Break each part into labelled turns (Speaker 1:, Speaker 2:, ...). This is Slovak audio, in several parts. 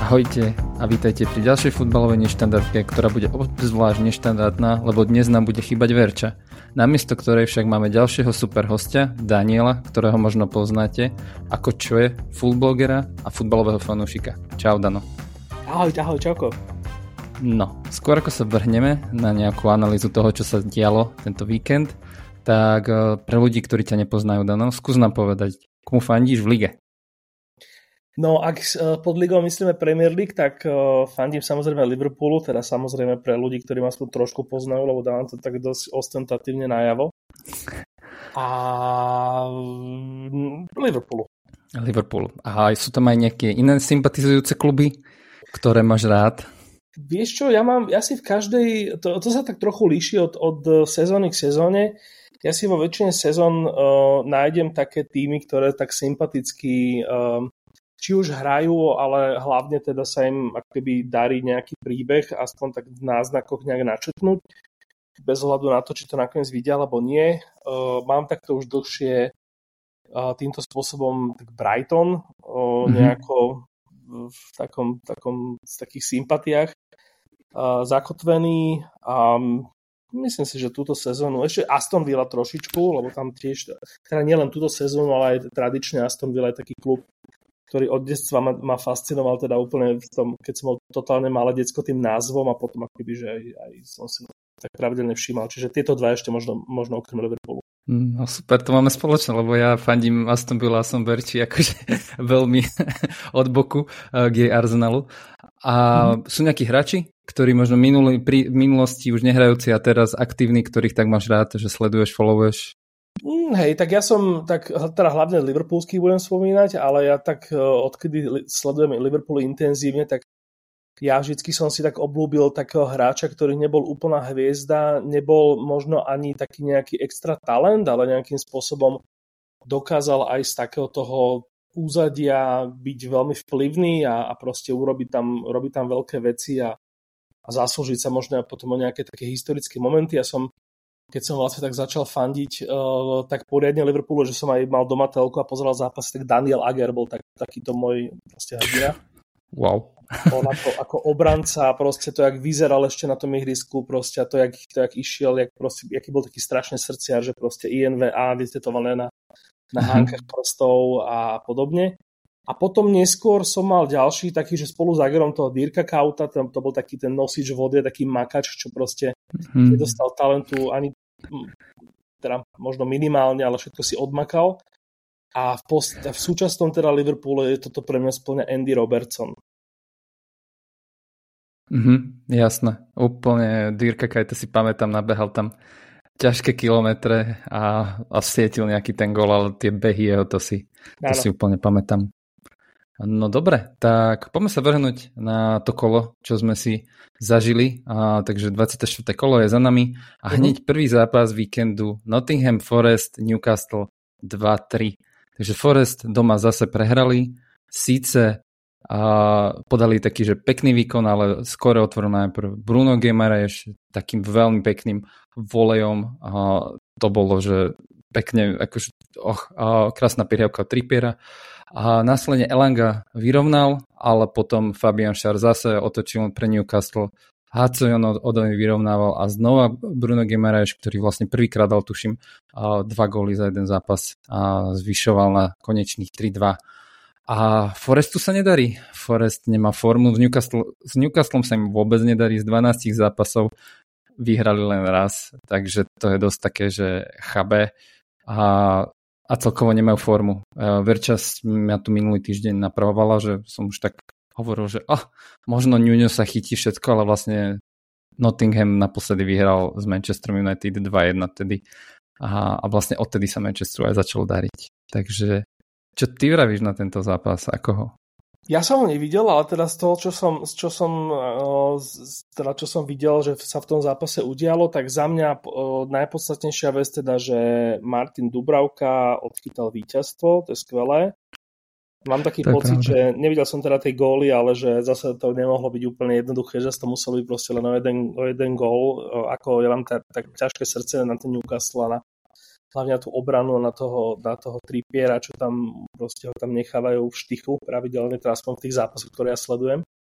Speaker 1: Ahojte a vítajte pri ďalšej futbalovej neštandardke, ktorá bude obzvlášť neštandardná, lebo dnes nám bude chýbať Verča. Namiesto ktorej však máme ďalšieho super hostia, Daniela, ktorého možno poznáte ako čoje, foodblogera a futbalového fanúšika. Čau Dano.
Speaker 2: Ahoj, čauko.
Speaker 1: No, skôr ako sa vrhneme na nejakú analýzu toho, čo sa dialo tento víkend, tak pre ľudí, ktorí ťa nepoznajú, Dano, skús nám povedať, komu fandíš v lige?
Speaker 2: No, ak pod ligou myslíme Premier League, tak fandím samozrejme Liverpoolu, teda samozrejme pre ľudí, ktorí ma aspoň trošku poznajú, lebo dávam to tak dosť ostentatívne najavo. A Liverpoolu. A sú tam aj nejaké iné sympatizujúce kluby, ktoré máš rád? Vieš čo, ja si v každej, to sa tak trochu líši od sezóny k sezóne. Ja si vo väčšine sezón nájdem také týmy, ktoré tak sympaticky či už hrajú, ale hlavne teda sa im akoby darí nejaký príbeh, aspoň tak v náznakoch nejak načetnúť, bez ohľadu na to, či to nakoniec vidia, alebo nie. Mám takto už dlhšie týmto spôsobom tak Brighton, nejako v z takých sympatiách zakotvený a myslím si, že túto sezónu, ešte Aston Villa trošičku, lebo tam tiež, teda nielen túto sezónu, ale aj tradične Aston Villa je taký klub, ktorý od detstva ma fascinoval teda úplne v tom, keď som bol totálne malé decko tým názvom a potom akoby, že aj som si tak pravidelne všímal. Čiže tieto dva ešte možno okrem Liverpoolu.
Speaker 1: No super, to máme spoločné, lebo ja fandím Aston Villa a som Verči akože veľmi od boku k jej Arsenalu. A sú nejakí hráči, ktorí možno pri minulosti už nehrajúci a teraz aktívni, ktorých tak máš rád, že sleduješ, followuješ?
Speaker 2: Hej, tak ja som, teda hlavne liverpoolský budem spomínať, ale ja tak odkedy sledujem Liverpool intenzívne, tak ja vždycky som si tak obľúbil takého hráča, ktorý nebol úplná hviezda, nebol možno ani taký nejaký extra talent, ale nejakým spôsobom dokázal aj z takého toho úzadia byť veľmi vplyvný a proste robiť tam veľké veci a zaslúžiť sa možno potom o nejaké také historické momenty. Keď som vlastne tak začal fandiť tak poriadne Liverpoolu, že som aj mal doma telku a pozeral zápas, tak Daniel Agger bol takýto môj proste hrdina.
Speaker 1: Wow.
Speaker 2: On ako obranca, proste to, jak vyzeral ešte na tom ihrisku, proste a to, jak išiel, jaký bol taký strašne srdciar, že proste INVA vytetované na hánkach prstov a podobne. A potom neskôr som mal ďalší taký, že spolu s Agerom toho Dirka Kauta, to bol taký ten nosič vody, taký makač, čo proste nedostal talentu ani teda možno minimálne, ale všetko si odmakal. A v súčasnom teda Liverpoole je toto pre mňa spĺňa Andy Robertson.
Speaker 1: Jasné. Úplne Dirka Kauta si pamätám, nabehal tam ťažké kilometre a svietil nejaký ten gól, ale tie behy jeho, to si úplne pamätám. No dobre, tak poďme sa vrhnúť na to kolo, čo sme si zažili. Takže 24. kolo je za nami a hneď prvý zápas víkendu Nottingham Forest, Newcastle 2-3. Takže Forest doma zase prehrali, síce podali taký, že pekný výkon, ale skoro otvoril najprv Bruno Guimaraes takým veľmi pekným volejom. To bolo, že pekne, akože krásna prihrávka od Trippiera. A následne Elanga vyrovnal, ale potom Fabian Schär zase otočil pre Newcastle. Hudson Odoi vyrovnával a znova Bruno Guimaraes, ktorý vlastne prvýkrát dal, tuším, 2 góly za jeden zápas a zvyšoval na konečných 3-2. A Forestu sa nedarí. Forest nemá formu. S Newcastlom sa im vôbec nedarí. Z 12 zápasov vyhrali len raz, takže to je dosť také, že chabé. A celkovo nemajú formu. Verča mňa tu minulý týždeň napravovala, že som už tak hovoril, že možno Nuno sa chytí všetko, ale vlastne Nottingham naposledy vyhral z Manchester United 2-1 tedy a vlastne odtedy sa Manchesteru aj začalo dariť. Takže čo ty vravíš na tento zápas? Ako ho?
Speaker 2: Ja som ho nevidel, ale teda z toho, čo som videl, že sa v tom zápase udialo, tak za mňa najpodstatnejšia vec teda, že Martin Dubravka odchytal víťazstvo, to je skvelé. Mám taký pocit, že nevidel som teda tej góly, ale že zase to nemohlo byť úplne jednoduché, že to muselo byť proste len o jeden gól, ako ja mám tak ťažké srdce na ten Newcastle a hlavne na tú obranu, na toho Trippiera, čo tam proste ho tam nechávajú v štychu pravidelne, teda aspoň v tých zápasoch, ktoré ja sledujem.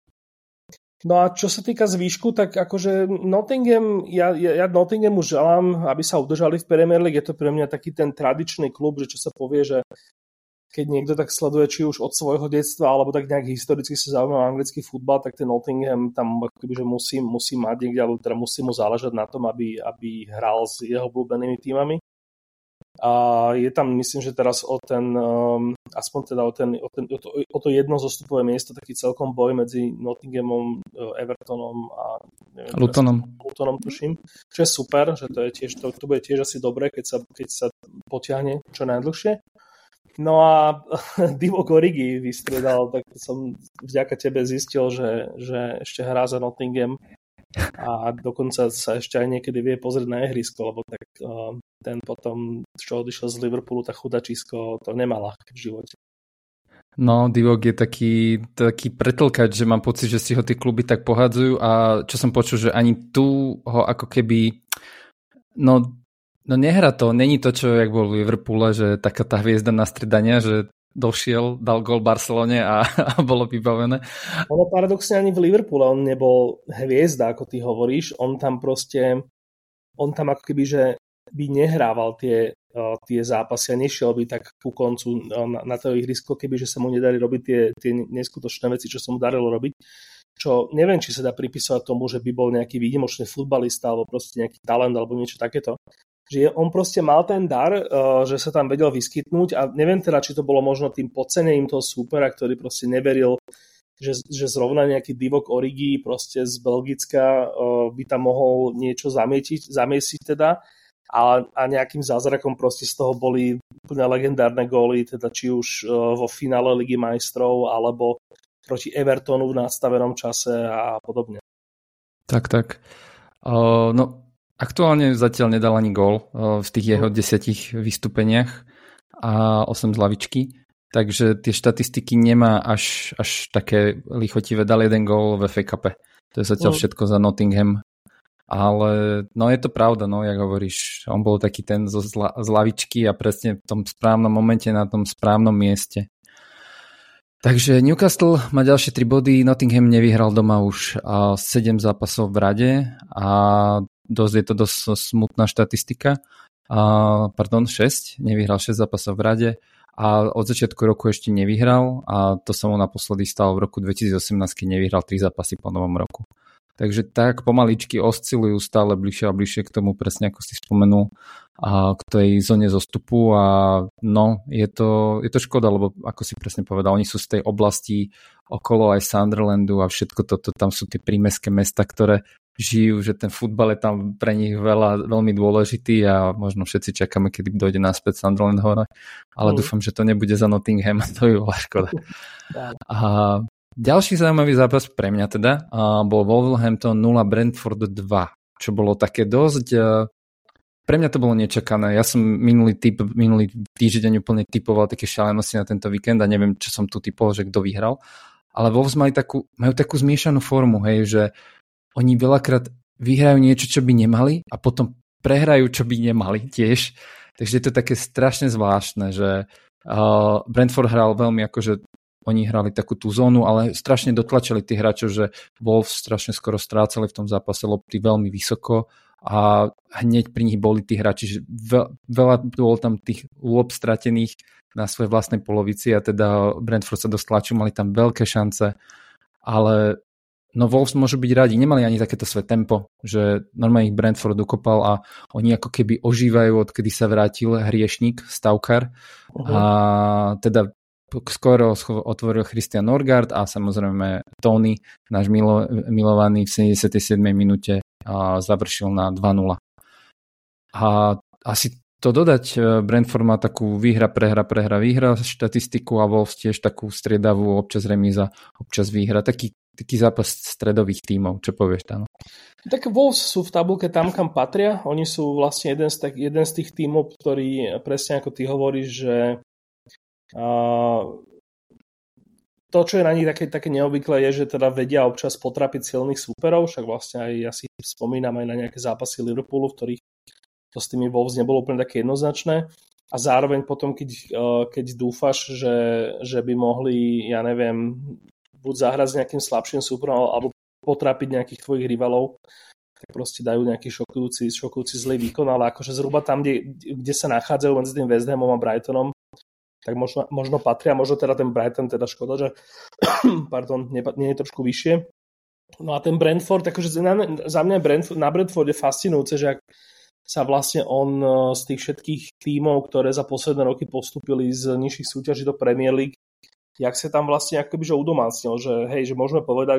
Speaker 2: No a čo sa týka zvýšku, tak akože Nottingham, ja Nottinghamu želám, aby sa udržali v Premier League. Je to pre mňa taký ten tradičný klub, že čo sa povie, že keď niekto tak sleduje, či už od svojho detstva, alebo tak nejak historicky sa zaujíma o anglický futbal, tak ten Nottingham tam akoby, že musí mať niekde, alebo teda musí mu záležať na tom, aby hral s jeho obľúbenými tímami. A je tam, myslím, že teraz o to jedno zostupové miesto, taký celkom boj medzi Nottinghamom, Evertonom a Lutonom, tuším. Čo je super, že to je tiež, to bude tiež asi dobré, keď sa potiahne čo najdlhšie. No a Divock Origi vystriedal, tak som vďaka tebe zistil, že ešte hrá za Nottingham a dokonca sa ešte aj niekedy vie pozrieť na ihrisko, lebo tak ten potom, čo odišiel z Liverpoolu, tak chudačisko to nemá ľahké v živote.
Speaker 1: No, Divock je taký pretlkač, že mám pocit, že si ho tie kluby tak pohádzajú a čo som počul, že ani tu ho ako keby no nehrá to, není to, čo jak bol v Liverpoole, že taká tá hviezda na stredania, že došiel, dal gól Barcelone a bolo vybavené.
Speaker 2: Ono paradoxne ani v Liverpoole on nebol hviezda, ako ty hovoríš, on tam ako keby, že by nehrával tie zápasy a nešiel by tak ku koncu na to ihrisko, keby že sa mu nedali robiť tie neskutočné veci, čo sa mu darilo robiť. Čo neviem, či sa dá pripisovať tomu, že by bol nejaký výnimočný futbalista alebo proste nejaký talent alebo niečo takéto. Že on proste mal ten dar, že sa tam vedel vyskytnúť a neviem teda, či to bolo možno tým podcenením toho súpera, ktorý proste neveril, že zrovna nejaký Divock Origi proste z Belgicka by tam mohol niečo zamiesiť teda. A nejakým zázrakom proste z toho boli úplne legendárne góly, teda či už vo finále Ligy majstrov, alebo proti Evertonu v nastavenom čase a podobne.
Speaker 1: Tak. No, aktuálne zatiaľ nedal ani gól v tých jeho 10 vystúpeniach a 8 z lavičky, takže tie štatistiky nemá až také lichotivé. Dal jeden gól v FA Cupe. To je zatiaľ všetko za Nottingham. Ale no je to pravda, no jak hovoríš, on bol taký ten z lavičky a presne v tom správnom momente na tom správnom mieste. Takže Newcastle má ďalšie 3 body, Nottingham nevyhral doma už 7 zápasov v rade a je to dosť smutná štatistika. 6, nevyhral 6 zápasov v rade a od začiatku roku ešte nevyhral a to sa mu naposledy stalo v roku 2018, keď nevyhral 3 zápasy po novom roku. Takže tak pomaličky oscilujú stále bližšie a bližšie k tomu, presne ako si spomenul, k tej zóne zostupu a no, je to škoda, lebo ako si presne povedal, oni sú z tej oblasti okolo aj Sunderlandu a všetko toto, tam sú tie prímestské mesta, ktoré žijú, že ten futbal je tam pre nich veľmi dôležitý a možno všetci čakáme, kedy dojde naspäť Sunderland hore, ale dúfam, že to nebude za Nottingham, to by bola škoda. A ďalší zaujímavý zápas pre mňa teda bol Wolverhampton 0 Brentford 2, čo bolo také dosť. Pre mňa to bolo nečakané. Ja som minulý týždeň úplne typoval také šialenosti na tento víkend a neviem, čo som tu typoval, že kto vyhral. Ale Wolves majú takú zmiešanú formu, hej, že oni veľakrát vyhrajú niečo, čo by nemali a potom prehrajú, čo by nemali tiež. Takže je to také strašne zvláštne, že Brentford hral veľmi akože oni hrali takú tú zónu, ale strašne dotlačili tých hráčov, že Wolves strašne skoro strácali v tom zápase lopty veľmi vysoko a hneď pri nich boli tí hráči, že veľa bolo tam tých lop stratených na svojej vlastnej polovici a teda Brentford sa dostlačil, mali tam veľké šance, ale no Wolves môžu byť radi, nemali ani takéto svoje tempo, že normálne ich Brentford ukopal a oni ako keby ožívajú, odkedy sa vrátil hriešnik, stavkar a teda skoro otvoril Christian Norgard a samozrejme Tony, náš milovaný v 77. minúte završil na 2-0. A asi to dodať, Brentford má takú výhra, výhra štatistiku a Wolves tiež takú striedavú, občas remíza, občas výhra. Taký zápas stredových tímov, čo povieš tam?
Speaker 2: Tak Wolves sú v tabulke tam, kam patria. Oni sú vlastne jeden z tých tímov, ktorý presne ako ty hovoríš, že to, čo je na nich také neobvyklé, je, že teda vedia občas potrapiť silných súperov, však vlastne aj ja si spomínam aj na nejaké zápasy Liverpoolu, v ktorých to s tými Wolves nebolo úplne také jednoznačné a zároveň potom, keď dúfaš, že by mohli, ja neviem, buď zahrať s nejakým slabším súperom, alebo potrápiť nejakých tvojich rivalov, tak proste dajú nejaký šokujúci zlý výkon, ale akože zhruba tam, kde sa nachádzajú medzi tým West Hamom a Brightonom, tak možno patria, možno teda ten Brighton, teda škoda, že pardon, nie je trošku vyššie. No a ten Brentford, akože za mňa na Brentford je fascinujúce, že ak sa vlastne on z tých všetkých tímov, ktoré za posledné roky postúpili z nižších súťaží do Premier League, jak sa tam vlastne akoby že udomácnil, že hej, že môžeme povedať,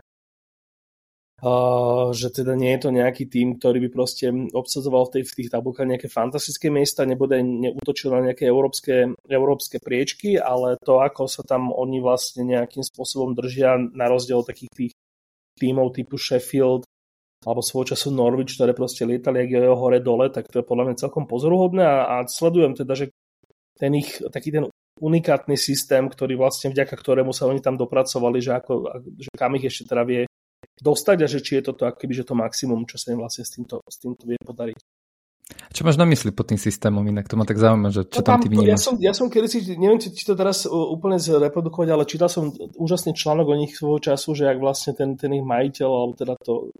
Speaker 2: že teda nie je to nejaký tím, ktorý by proste obsadzoval v tých tabulkách nejaké fantastické miesta, nebude neútočil na nejaké európske priečky, ale to, ako sa tam oni vlastne nejakým spôsobom držia na rozdiel od takých tých tímov typu Sheffield alebo svojho času Norwich, ktoré proste lietali jak jeho hore-dole, tak to je podľa mňa celkom pozoruhodné a sledujem teda, že taký ten unikátny systém, ktorý vlastne vďaka ktorému sa oni tam dopracovali, že kam ich ešte teda vie dostať a že či je toto akoby, že to maximum, čo sa im vlastne s týmto vie podariť.
Speaker 1: Čo máš na mysli pod tým systémom? Inak to ma tak zaujíma, že čo tam ty vnímaš.
Speaker 2: Ja som kedysi, neviem, či to teraz úplne zreprodukovať, ale čítal som úžasný článok o nich svojho času, že ak vlastne ten ich majiteľ, alebo teda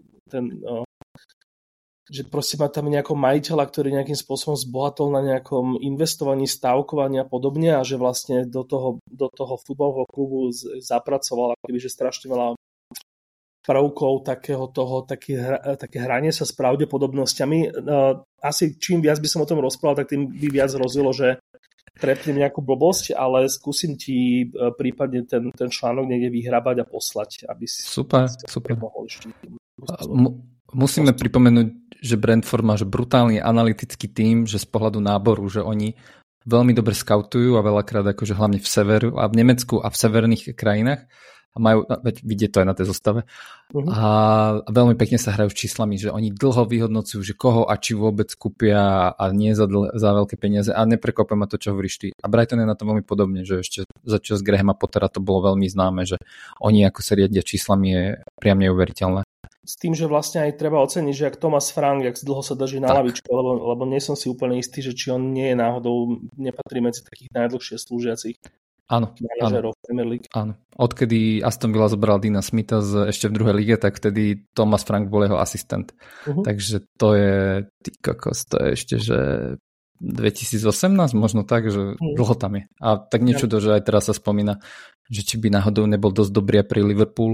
Speaker 2: že proste má tam nejakého majiteľa, ktorý nejakým spôsobom zbohatol na nejakom investovaní, stávkovaní a podobne a že vlastne do toho futbalového klubu zapracoval akoby, že strašne veľa prvkov také hranie sa s pravdepodobnosťami. Asi čím viac by som o tom rozprával, tak tým by viac rozvilo, že trepnem nejakú blbosť, ale skúsim ti prípadne ten článok niekde vyhrabať a poslať, aby si
Speaker 1: super.
Speaker 2: mohol ešte.
Speaker 1: Musíme pripomenúť, že Brentford má brutálny analytický tím, že z pohľadu náboru, že oni veľmi dobre skautujú a veľakrát akože hlavne v severu a v Nemecku a v severných krajinách a majú, vidieť to aj na tej zostave. A veľmi pekne sa hrajú s číslami, že oni dlho vyhodnocujú, že koho a či vôbec kúpia a nie za veľké peniaze a neprekvapuje ma to, čo hovoríš ty. A Brighton je na to veľmi podobne, že ešte za čas Grahama Pottera to bolo veľmi známe, že oni ako sa riadia číslami je priam neuveriteľné.
Speaker 2: S tým, že vlastne aj treba oceniť, že ak Thomas Frank, jak dlho sa drží na lavičke, lebo nie som si úplne istý, že či on nie je náhodou, nepatrí medzi takých najdlhšie slúžiacich.
Speaker 1: Áno. Odkedy Aston Villa zobral Deana Smitha ešte v druhej lige, tak vtedy Thomas Frank bol jeho asistent. Takže to je ešte, že 2018, možno tak, že dlho tam je. A tak niečo, že aj teraz sa spomína, že či by náhodou nebol dosť dobrý pri Liverpool.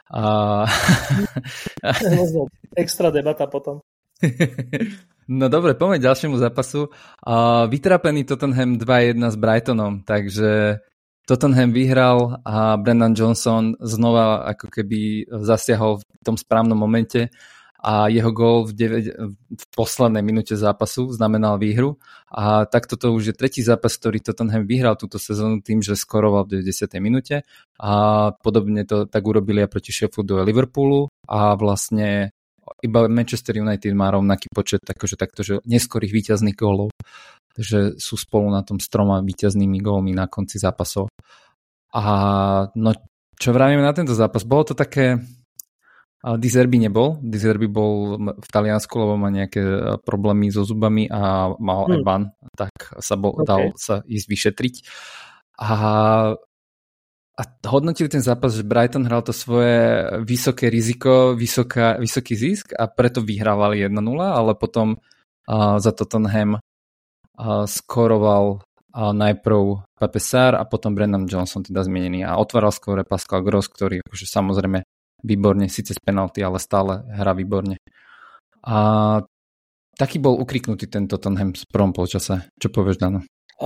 Speaker 2: Extra debata potom.
Speaker 1: No dobre, poďme k ďalšiemu zápasu. Vytrápený Tottenham 2-1 s Brightonom, takže Tottenham vyhral a Brendan Johnson znova ako keby zasiahol v tom správnom momente a jeho gól v poslednej minúte zápasu znamenal výhru a takto to už je tretí zápas, ktorý Tottenham vyhral túto sezónu tým, že skoroval v 90. minúte a podobne to tak urobili aj proti Sheffieldu a Liverpoolu a vlastne iba Manchester United má rovnaký počet takto, že neskorých víťazných gólov. Takže sú spolu na tom s 3 víťaznými gólmi na konci zápasov. A no, čo vravíme na tento zápas? Bolo to také... Di Zerbi nebol. Di Zerbi bol v Taliansku, lebo má nejaké problémy so zubami a mal aj ban. Tak dal sa ísť vyšetriť. A hodnotili ten zápas, že Brighton hral to svoje vysoké riziko, vysoký zisk a preto vyhrávali 1-0, ale potom za Tottenham skoroval najprv Pape Sarr a potom Brendan Johnson, teda zmienený. A otváral skôr Pascal Gross, ktorý akože samozrejme výborne, síce z penalty, ale stále hrá výborne. A taký bol ukriknutý ten Tottenham v prvom polčase. Čo povieš, Dano?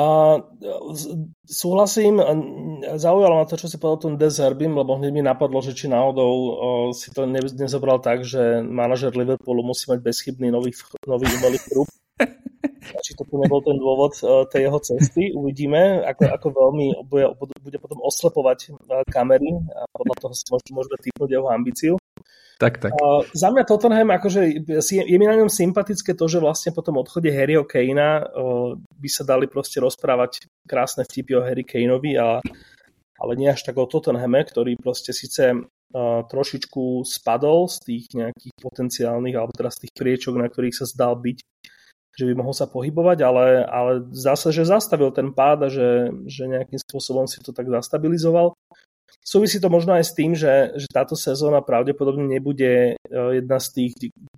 Speaker 2: Súhlasím, zaujalo ma to, čo si povedal tom De Zerbim, lebo hneď mi napadlo, že či náhodou si to nezobral tak, že manažer Liverpoolu musí mať bezchybný nový umelý chrup. Či to nebol ten dôvod tej jeho cesty. Uvidíme, ako veľmi bude potom oslepovať kamery a podľa toho si môžeme tipnúť jeho ambíciu.
Speaker 1: Tak.
Speaker 2: Za mňa Tottenham, akože je mi na ňom sympatické to, že vlastne po tom odchode Harryho Kanea by sa dali proste rozprávať krásne vtipy o Harry Kaneovi, ale nie až tak o Tottenhame, ktorý proste síce trošičku spadol z tých nejakých potenciálnych, alebo teraz z tých priečok, na ktorých sa zdal byť, že by mohol sa pohybovať, ale zdá sa, že zastavil ten pád a že nejakým spôsobom si to tak zastabilizoval. súvisí to možno aj s tým, že táto sezóna pravdepodobne nebude jedna z tých,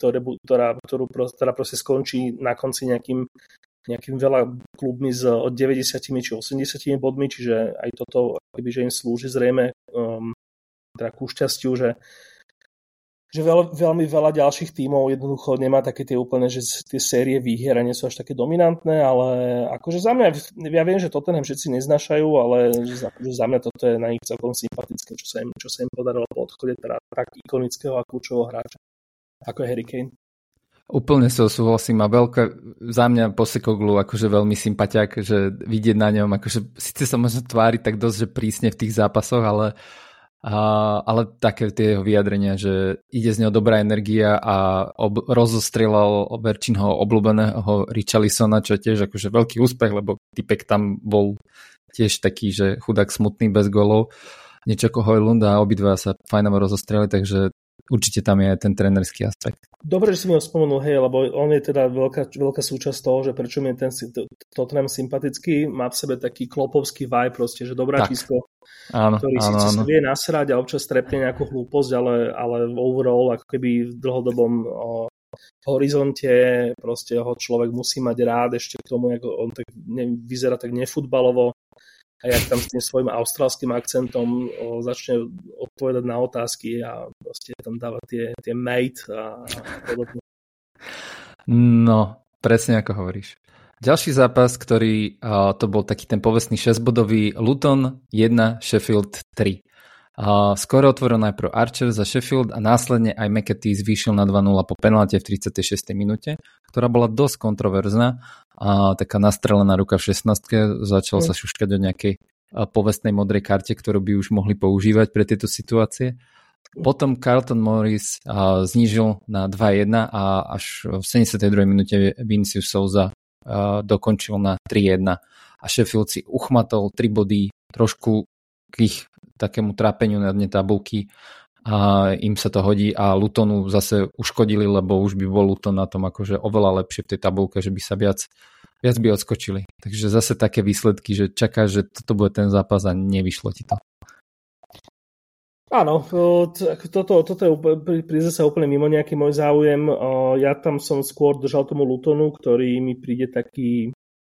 Speaker 2: ktorá proste skončí na konci nejakým veľa klubmi od 90 či 80 bodmi, čiže aj toto, že im slúži zrejme teda ku šťastiu, že veľmi veľa ďalších tímov jednoducho nemá také tie úplne, že tie série výhier nie sú až také dominantné, ale akože za mňa, ja viem, že Tottenham všetci neznášajú, ale za mňa toto je na nich celkom sympatické, čo sa im podarilo po odchode teda tak ikonického a kľúčového hráča, ako je Harry Kane.
Speaker 1: Úplne sa súhlasím a za mňa Postecoglou akože veľmi sympatiak, že vidieť na ňom, akože síce sa možno tvári tak dosť, že prísne v tých zápasoch, ale také tie jeho vyjadrenia, že ide z neho dobrá energia a rozostrelal Verčinho obľúbeného Richarlisona, čo je tiež akože veľký úspech, lebo typek tam bol tiež taký, že chudák smutný bez golov, niečo ako Højlund a obidva sa fajnovo rozostreli, takže určite tam je ten trénerský aspekt. Dobre,
Speaker 2: že si mi ho spomenul, hej, lebo on je teda veľká súčasť toho, že prečo mi je ten Tottenham sympatický, má v sebe taký klopovský vibe proste, že dobráčisko, ktorý síce sa vie nasrať a občas trepne nejakú hlúposť, ale overall, ako keby v dlhodobom horizonte proste ho človek musí mať rád, ešte k tomu, ako on tak vyzerá tak nefutbalovo, a jak tam s tým svojím austrálskym akcentom začne odpovedať na otázky a proste tam dáva tie mate a podobne.
Speaker 1: No, presne ako hovoríš. Ďalší zápas, ktorý to bol taký ten povestný 6-bodový, Luton 1, Sheffield 3. Skoro otvoril najprv Archer za Sheffield a následne aj McAtee zvýšil na 2-0 po penálte v 36. minúte, ktorá bola dosť kontroverzná. Taká nastrelená ruka v 16. Začal sa šuškať o nejakej povestnej modrej karte, ktorú by už mohli používať pre tieto situácie. Potom Carlton Morris znížil na 2-1 a až v 72. minúte Vinicius Souza dokončil na 3-1 a Sheffield si uchmatol 3 body, trošku k ich takému trápeniu na dne tabulky a im sa to hodí a Lutonu zase uškodili, lebo už by bol Luton na tom akože oveľa lepšie v tej tabulke, že by sa viac by odskočili. Takže zase také výsledky, že čakáš, že toto bude ten zápas a nevyšlo ti to.
Speaker 2: Áno, toto je príde sa úplne mimo nejaký môj záujem. Ja tam som skôr držal tomu Lutonu, ktorý mi príde taký,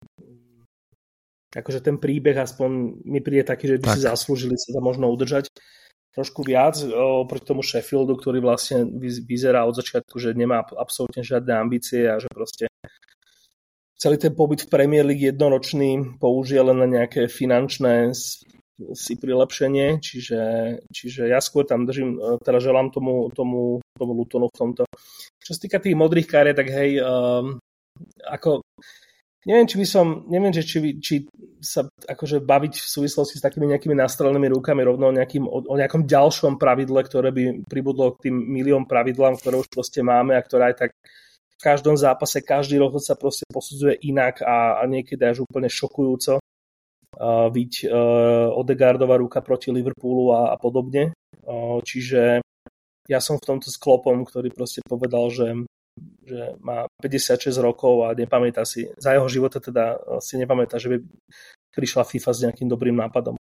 Speaker 2: akože ten príbeh aspoň mi príde taký, že by si zaslúžili sa možno udržať trošku viac proti tomu Sheffieldu, ktorý vlastne vyzerá od začiatku, že nemá absolútne žiadne ambície a že proste celý ten pobyt v Premier League jednoročný použije len na nejaké finančné si prilepšenie, čiže ja skôr tam držím, teda želám tomu Lutonu v tomto. Čo sa týka tých modrých kariet, tak hej, ako neviem, či sa akože baviť v súvislosti s takými nejakými nastrelenými rukami rovno o nejakom ďalšom pravidle, ktoré by pribudlo k tým milión pravidlám, ktoré už proste máme a ktoré aj tak v každom zápase, každý rok sa proste posudzuje inak a niekedy až úplne šokujúco. Byť Odegaardova ruka proti Liverpoolu a podobne. Čiže ja som v tomto s Kloppom, ktorý proste povedal, že má 56 rokov a nepamätá si, za jeho života teda si nepamätá, že by prišla FIFA s nejakým dobrým nápadom.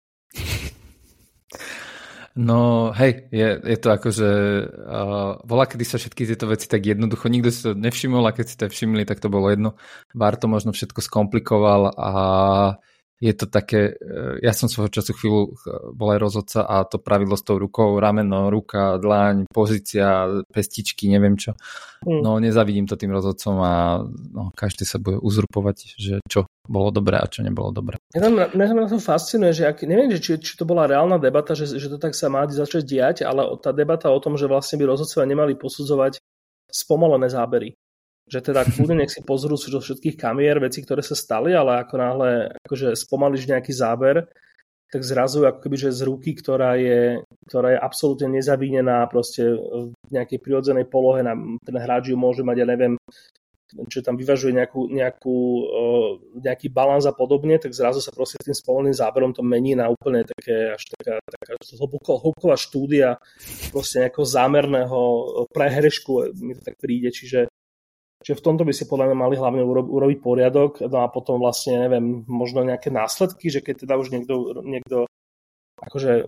Speaker 1: No hej, je to akože volá, kedy sa všetky tieto veci tak jednoducho, nikto si to nevšimol a keď si to všimli, tak to bolo jedno. VAR to možno všetko skomplikoval a je to také, ja som svojho času chvíľu bol aj rozhodca a to pravidlo s tou rukou, rameno, ruka, dlaň, pozícia, pestičky, neviem čo. No nezavidím to tým rozhodcom a každý sa bude uzurpovať, že čo bolo dobré a čo nebolo dobré.
Speaker 2: Mňa to fascinuje, že neviem, či to bola reálna debata, že to tak sa má začať diať, ale tá debata o tom, že vlastne by rozhodcovia nemali posudzovať spomalené zábery. Že teda kľudne nech si pozrú zo všetkých kamier veci, ktoré sa stali, ale ako náhle akože spomalíš nejaký záber, tak zrazu ako keby, že z ruky, ktorá je absolútne nezavinená proste v nejakej prirodzenej polohe, ten hráč ju môže mať, ja neviem, čo tam vyvažuje nejaký balans a podobne, tak zrazu sa proste tým spomalným záberom to mení na úplne také až taká hĺbková štúdia proste nejakého zámerného prehrešku, mi to tak príde, čiže v tomto by si podľa mňa mali hlavne urobiť poriadok, no a potom vlastne, neviem, možno nejaké následky, že keď teda už niekto akože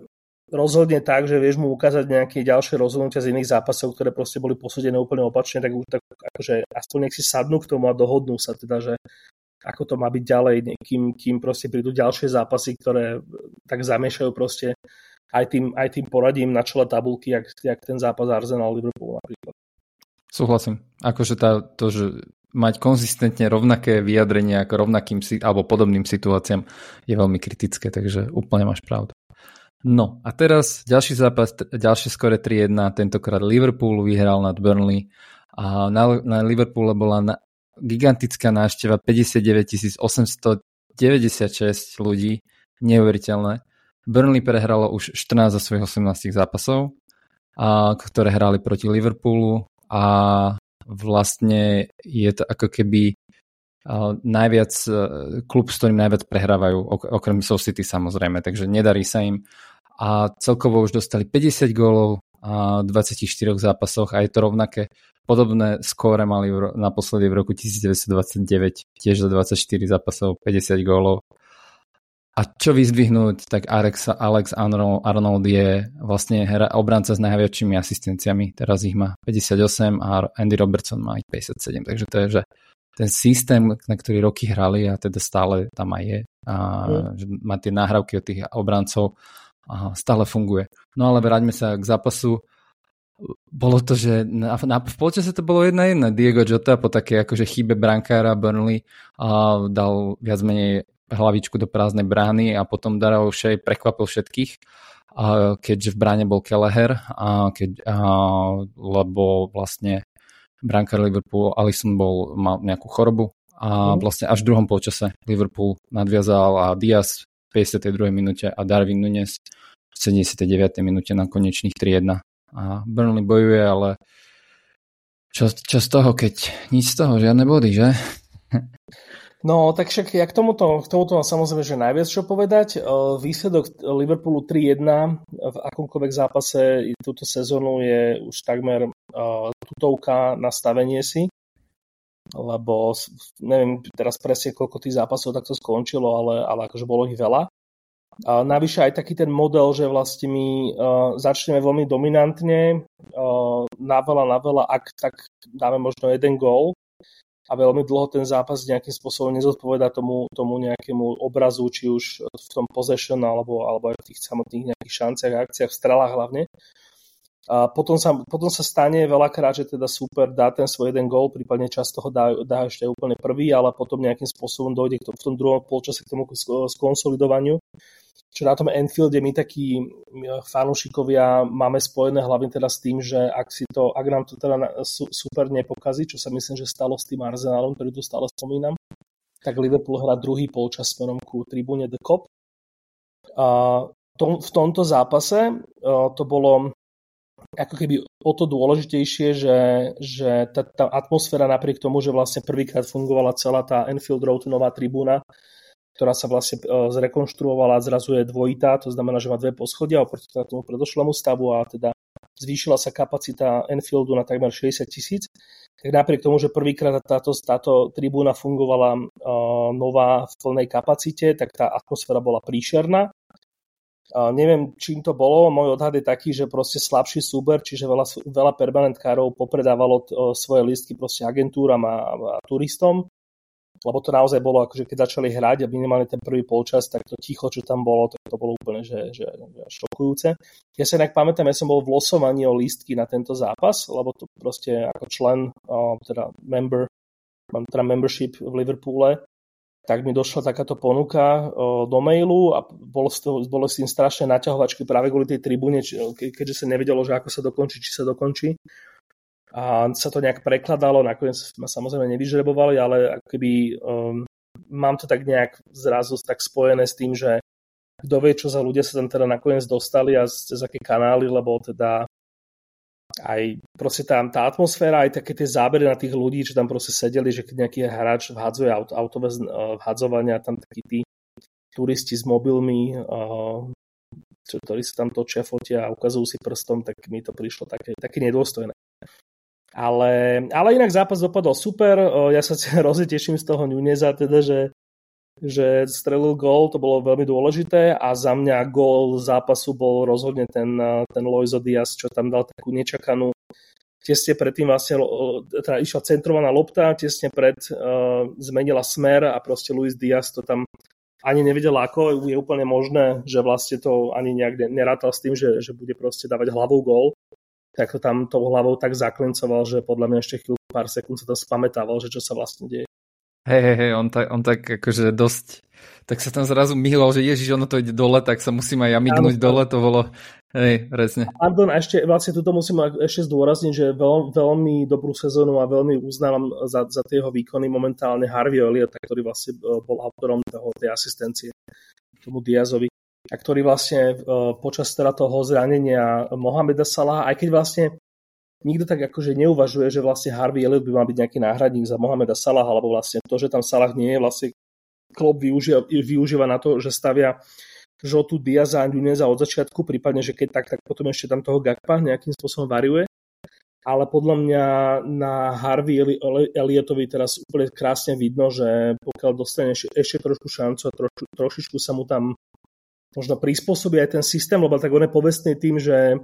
Speaker 2: rozhodne tak, že vieš mu ukázať nejaké ďalšie rozhodnutia z iných zápasov, ktoré proste boli posúdené úplne opačne, tak akože aspoň nech si sadnú k tomu a dohodnú sa teda, že ako to má byť ďalej, kým proste prídu ďalšie zápasy, ktoré tak zamiešajú proste aj tým poradím na čele tabulky, jak ten zápas Arsenal-Liverpool napríklad.
Speaker 1: Súhlasím. Akože to, že mať konzistentne rovnaké vyjadrenia ako rovnakým alebo podobným situáciám je veľmi kritické, takže úplne máš pravdu. No a teraz ďalší zápas, ďalšie skore 3-1, tentokrát Liverpool vyhral nad Burnley a na Liverpoole bola gigantická návšteva 59 896 ľudí, neuveriteľné. Burnley prehralo už 14 zo svojich 18 zápasov, ktoré hrali proti Liverpoolu a vlastne je to ako keby najviac klub, s ktorým najviac prehrávajú, okrem South City samozrejme, takže nedarí sa im a celkovo už dostali 50 gólov v 24 zápasoch a je to rovnaké. Podobné skóre mali naposledy v roku 1929, tiež za 24 zápasov 50 gólov. A čo vyzdvihnúť, tak Alex Arnold je vlastne obranca s najväčšími asistenciami. Teraz ich má 58 a Andy Robertson má ich 57. Takže to je, že ten systém, na ktorý roky hrali a teda stále tam aj je, že má tie nahrávky od tých obrancov, stále funguje. No ale vráťme sa k zápasu. Bolo to, že v polčase to bolo 1-1. Diego Jota po také akože chybe brankára Burnley dal viac menej hlavičku do prázdnej brány a potom Darrell Shea prekvapil všetkých, keďže v bráne bol Kelleher, lebo vlastne brankár Liverpoolu Alisson mal nejakú chorobu a vlastne až v druhom polčase Liverpool nadviazal a Diaz v 52. minúte a Darwin Núñez v 79. minúte na konečných 3-1. A Burnley bojuje, ale čo z toho, keď nič z toho, žiadne body, že?
Speaker 2: No, tak však ja k tomuto mám samozrejme, že najviac čo povedať. Výsledok Liverpoolu 3-1 v akomkoľvek zápase túto sezónu je už takmer tutovka na stavenie si, lebo neviem teraz presne, koľko tých zápasov takto skončilo, ale akože bolo ich veľa. A navyše aj taký ten model, že vlastne my začneme veľmi dominantne, na veľa, ak tak dáme možno jeden gól a veľmi dlho ten zápas nejakým spôsobom nezodpovedá tomu nejakému obrazu, či už v tom possession alebo aj v tých samotných nejakých šanciach a akciách, v strelách hlavne. A potom sa stane veľakrát, že teda super dá ten svoj jeden gól, prípadne čas toho dá ešte úplne prvý, ale potom nejakým spôsobom dojde v tom druhom polčase k tomu skonsolidovaniu. Čo na tom Anfielde my takí fanúšikovia máme spojené hlavne teda s tým, že ak nám to teda super nepokazí, čo sa myslím, že stalo s tým Arsenalom, ktorý tu stále spomínam, tak Liverpool hrá druhý polčas smerom ku tribúne The Kop. V tomto zápase to bolo ako keby o to dôležitejšie, že tá atmosféra napriek tomu, že vlastne prvýkrát fungovala celá tá Anfield Road nová tribúna, ktorá sa vlastne zrekonštruovala a zrazu je dvojitá, to znamená, že má dve poschodia oproti tomu predošlému stavu a teda zvýšila sa kapacita Anfieldu na takmer 60 000. Tak napriek tomu, že prvýkrát táto tribúna fungovala nová v plnej kapacite, tak tá atmosféra bola príšerná. Neviem, čím to bolo, môj odhad je taký, že proste slabší súber, čiže veľa permanentkárov popredávalo svoje lístky proste agentúram a turistom, lebo to naozaj bolo, akože keď začali hrať a minimálne ten prvý polčas, tak to ticho, čo tam bolo, tak to bolo úplne že šokujúce. Ja sa inak pamätám, ja som bol v losovaní o lístky na tento zápas, lebo to proste ako člen, teda mám teda membership v Liverpoole, tak mi došla takáto ponuka do mailu a bolo s tým strašné naťahovačky práve kvôli tej tribúne, keďže sa nevedelo, že ako sa dokončí, či sa dokončí. A sa to nejak prekladalo, nakoniec ma samozrejme nevyžrebovali, ale keby mám to tak nejak zrazu tak spojené s tým, že kto vie, čo za ľudia sa tam teda nakoniec dostali a cez aké kanály, lebo teda aj proste tá atmosféra, aj také tie zábery na tých ľudí, čo tam proste sedeli, že keď nejaký hráč vhadzuje autové vhadzovania, tam takí tí turisti s mobilmi, ktorí sa tam točia, fotia a ukazujú si prstom, tak mi to prišlo také nedôstojné. Ale inak zápas dopadol super, ja sa hrozne teším z toho Núñeza, teda, že že strelil gól, to bolo veľmi dôležité a za mňa gól zápasu bol rozhodne ten Luis Díaz, čo tam dal takú nečakanú. Tesne predtým vlastne teda išla centrovaná lopta, tesne pred zmenila smer a proste Luis Díaz to tam ani nevedel ako. Je úplne možné, že vlastne to ani nejak nerátal s tým, že bude proste dávať hlavou gól. Tak to tam tou hlavou tak zaklincoval, že podľa mňa ešte chvíľu pár sekúnd sa to spamätával, že čo sa vlastne deje.
Speaker 1: Hej, on tak akože dosť, tak sa tam zrazu myhlo, že ježiš, ono to ide dole, tak sa musím aj ja mignúť dole, to bolo, hej, presne.
Speaker 2: Pardon, a ešte vlastne tuto musím ešte zdôrazniť, že veľmi dobrú sezónu a veľmi uznávam za tie jeho výkony momentálne Harvey Elliott, ktorý vlastne bol autorom tej asistencie tomu Diazovi, a ktorý vlastne počas teda toho zranenia Mohameda Salaha, aj keď vlastne nikto tak akože neuvažuje, že vlastne Harvey Elliott by mal byť nejaký náhradník za Mohameda Salaha, alebo vlastne to, že tam Salah nie je, vlastne Klopp využíva na to, že stavia Jotu, Diaza a Nuneza od začiatku, prípadne, že keď tak potom ešte tam toho Gakpa nejakým spôsobom variuje. Ale podľa mňa na Harvey Elliottovi teraz úplne krásne vidno, že pokiaľ dostane ešte trošku šancu a trošičku sa mu tam možno prispôsobí aj ten systém, lebo tak on je povestný tým, že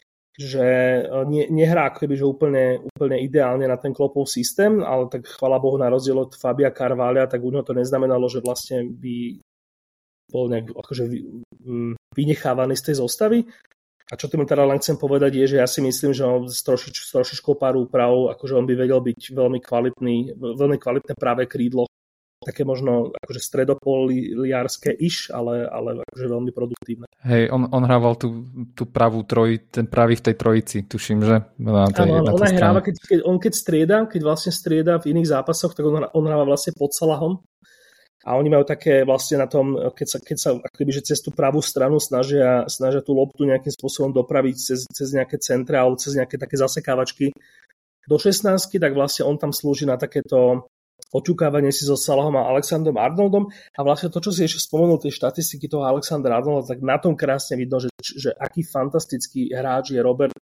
Speaker 2: nehrá ako keby, že úplne ideálne na ten Kloppov systém, ale tak chvála Bohu na rozdiel od Fabia Carvalha, tak u neho to neznamenalo, že vlastne by bol nejak akože vynechávaný z tej zostavy. A čo tým teda len chcem povedať je, že ja si myslím, že on s trošičkou pár úprav, akože on by vedel byť veľmi kvalitné práve krídlo, také možno akože stredopoliarské ale akože veľmi produktívne.
Speaker 1: Hej, on hrával tú pravú ten pravý v tej trojici, tuším, že?
Speaker 2: Áno, on hráva, keď vlastne strieda v iných zápasoch, tak on hráva vlastne pod Salahom. A oni majú také vlastne na tom, keď sa akoby, že cez tú pravú stranu snažia tú loptu nejakým spôsobom dopraviť cez nejaké centra alebo cez nejaké také zasekávačky do 16, tak vlastne on tam slúži na takéto oťukávanie si so Salahom a Alexandrom Arnoldom. A vlastne to, čo si ešte spomenul, tie štatistiky toho Alexandra Arnolda, tak na tom krásne vidno, že aký fantastický hráč je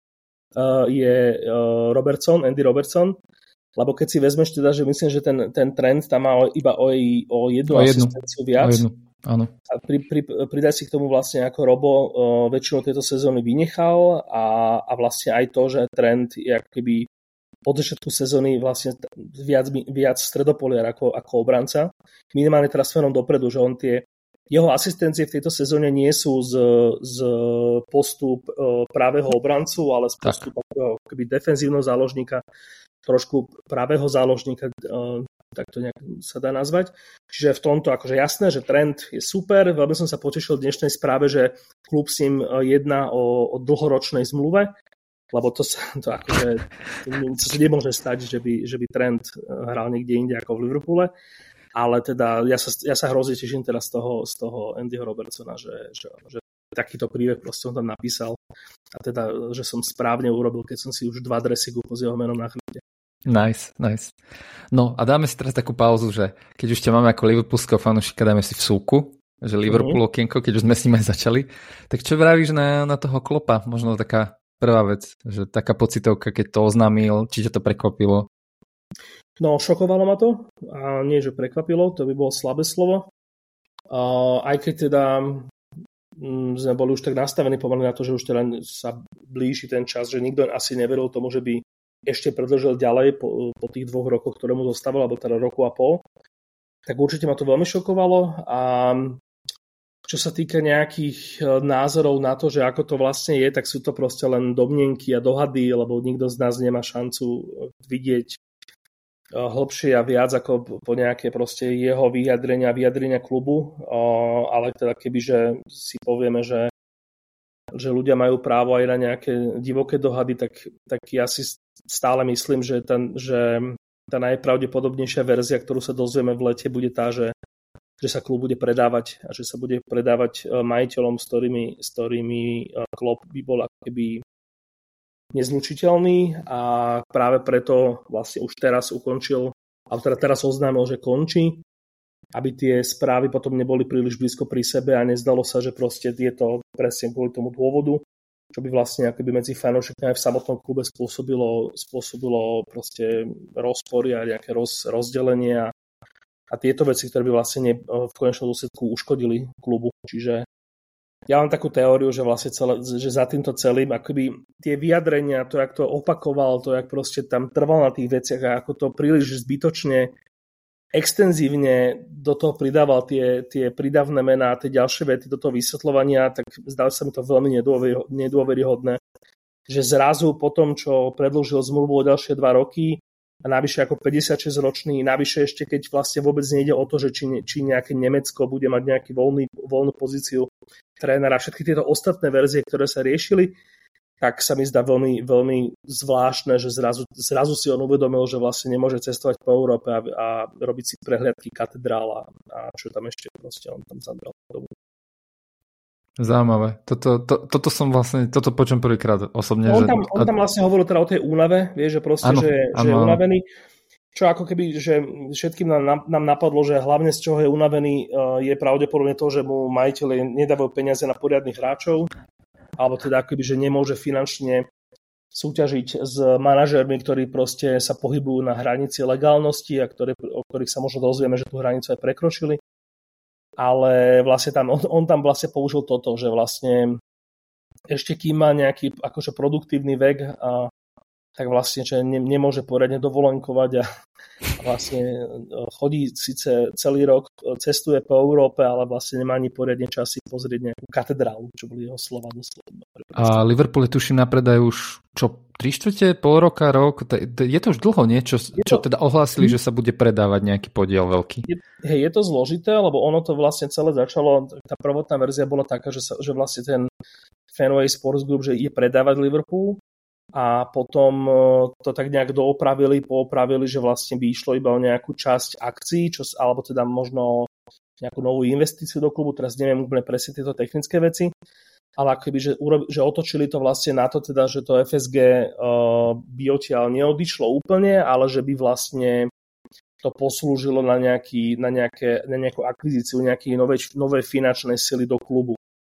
Speaker 2: Andy Robertson. Lebo keď si vezmeš teda, že myslím, že ten trend tam má iba o jednu asistenciu viac.
Speaker 1: Áno.
Speaker 2: A pridaj si k tomu vlastne ako Robo väčšinu tejto sezóny vynechal a vlastne aj to, že trend je akoby od začiatku sezóny vlastne viac stredopoliar ako obranca. Minimálne teraz smerom dopredu, že on jeho asistencie v tejto sezóne nie sú z postu pravého obrancu, ale z postu takého defenzívneho záložníka, trošku pravého záložníka, tak to nejak sa dá nazvať. Čiže v tomto akože jasné, že trend je super. Veľmi som sa potešil v dnešnej správe, že klub s ním jedná o dlhoročnej zmluve, lebo to sa nemôže stať, že by trend hral niekde inde ako v Liverpoole. Ale teda ja sa hrozne teším teraz z toho Andyho Robertsona, že takýto príbeh proste on tam napísal a teda, že som správne urobil, keď som si už 2 dresy kúpil s jeho menom na chrbte.
Speaker 1: Nice. No a dáme si teraz takú pauzu, že keď už ťa máme ako liverpoolského fanúšika, dáme si vsúku, že Liverpool okienko, keď už sme s ním aj začali. Tak čo vravíš na toho Kloppa? Možno taká prvá vec, že taká pocitovka, keď to oznámil, či ťa to prekvapilo?
Speaker 2: No, šokovalo ma to. A nie, že prekvapilo, to by bolo slabé slovo. Aj keď teda sme boli už tak nastavení pomaly na to, že už teda sa blíži ten čas, že nikto asi neveril tomu, že by ešte predĺžil ďalej po tých 2 rokoch, ktoré mu zostávalo, alebo teda 1,5 roku. Tak určite ma to veľmi šokovalo. A čo sa týka nejakých názorov na to, že ako to vlastne je, tak sú to proste len domnienky a dohady, lebo nikto z nás nemá šancu vidieť hlbšie a viac ako po nejaké proste jeho vyjadrenia klubu, ale teda kebyže si povieme, že ľudia majú právo aj na nejaké divoké dohady, tak ja si stále myslím, že tá najpravdepodobnejšia verzia, ktorú sa dozvieme v lete, bude tá, že sa klub bude predávať a že sa bude predávať majiteľom, s ktorými Klopp by bol ako keby nezlučiteľný, a práve preto vlastne už teraz ukončil, alebo teda teraz oznámil, že končí, aby tie správy potom neboli príliš blízko pri sebe a nezdalo sa, že proste je to presne kvôli tomu dôvodu, čo by vlastne akoby medzi fanúšikmi aj v samotnom klube spôsobilo proste rozpory a nejaké rozdelenie a a tieto veci, ktoré by vlastne v konečnom dôsledku uškodili klubu. Čiže ja mám takú teóriu, že vlastne že za týmto celým akoby tie vyjadrenia, to, jak to opakoval, to, jak proste tam trval na tých veciach a ako to príliš zbytočne extenzívne do toho pridával tie prídavné mená a tie ďalšie vety do toho vysvetľovania, tak zdalo sa mi to veľmi nedôveryhodné. Že zrazu po tom, čo predĺžil zmluvu o ďalšie 2 roky a navyše ako 56-ročný, navyše ešte keď vlastne vôbec nejde o to, že či nejaké Nemecko bude mať nejakú voľnú pozíciu trénera, všetky tieto ostatné verzie, ktoré sa riešili, tak sa mi zdá veľmi, veľmi zvláštne, že zrazu si on uvedomil, že vlastne nemôže cestovať po Európe a robiť si prehliadky katedrál a čo tam ešte proste on tam zabral domov.
Speaker 1: Zaujímavé. Toto som vlastne, toto počujem prvýkrát osobne.
Speaker 2: On tam vlastne hovoril teda o tej únave, vieš, že proste, ano, že je unavený. Čo ako keby, že všetkým nám napadlo, že hlavne z čoho je unavený, je pravdepodobne to, že mu majiteľi nedávajú peniaze na poriadnych hráčov, alebo teda akoby, že nemôže finančne súťažiť s manažérmi, ktorí proste sa pohybujú na hranici legálnosti a o ktorých sa možno dozvieme, že tú hranicu aj prekročili. Ale vlastne on tam vlastne použil toto, že vlastne ešte kým má nejaký akože produktívny vek, tak vlastne, že nemôže poriadne dovolenkovať a vlastne chodí síce celý rok, cestuje po Európe, ale vlastne nemá ani poriadne čas si pozrieť nejakú katedrálu, čo boli jeho slova doslovne.
Speaker 1: A Liverpool je tuším na predaj už čo, 3/4, pol roka, rok? Je to už dlho, nie? Čo teda ohlásili, že sa bude predávať nejaký podiel veľký?
Speaker 2: Je to zložité, lebo ono to vlastne celé začalo, tá prvotná verzia bola taká, že vlastne ten Fenway Sports Group, že je predávať Liverpool, a potom to tak nejak poopravili, že vlastne by išlo iba o nejakú časť akcií, alebo teda možno nejakú novú investíciu do klubu, teraz neviem úplne presne tieto technické veci, ale akoby, že otočili to vlastne na to, teda, že to FSG by odtiaľ neodišlo úplne, ale že by vlastne to poslúžilo na nejakú akvizíciu nejakej novej finančnej sily do klubu.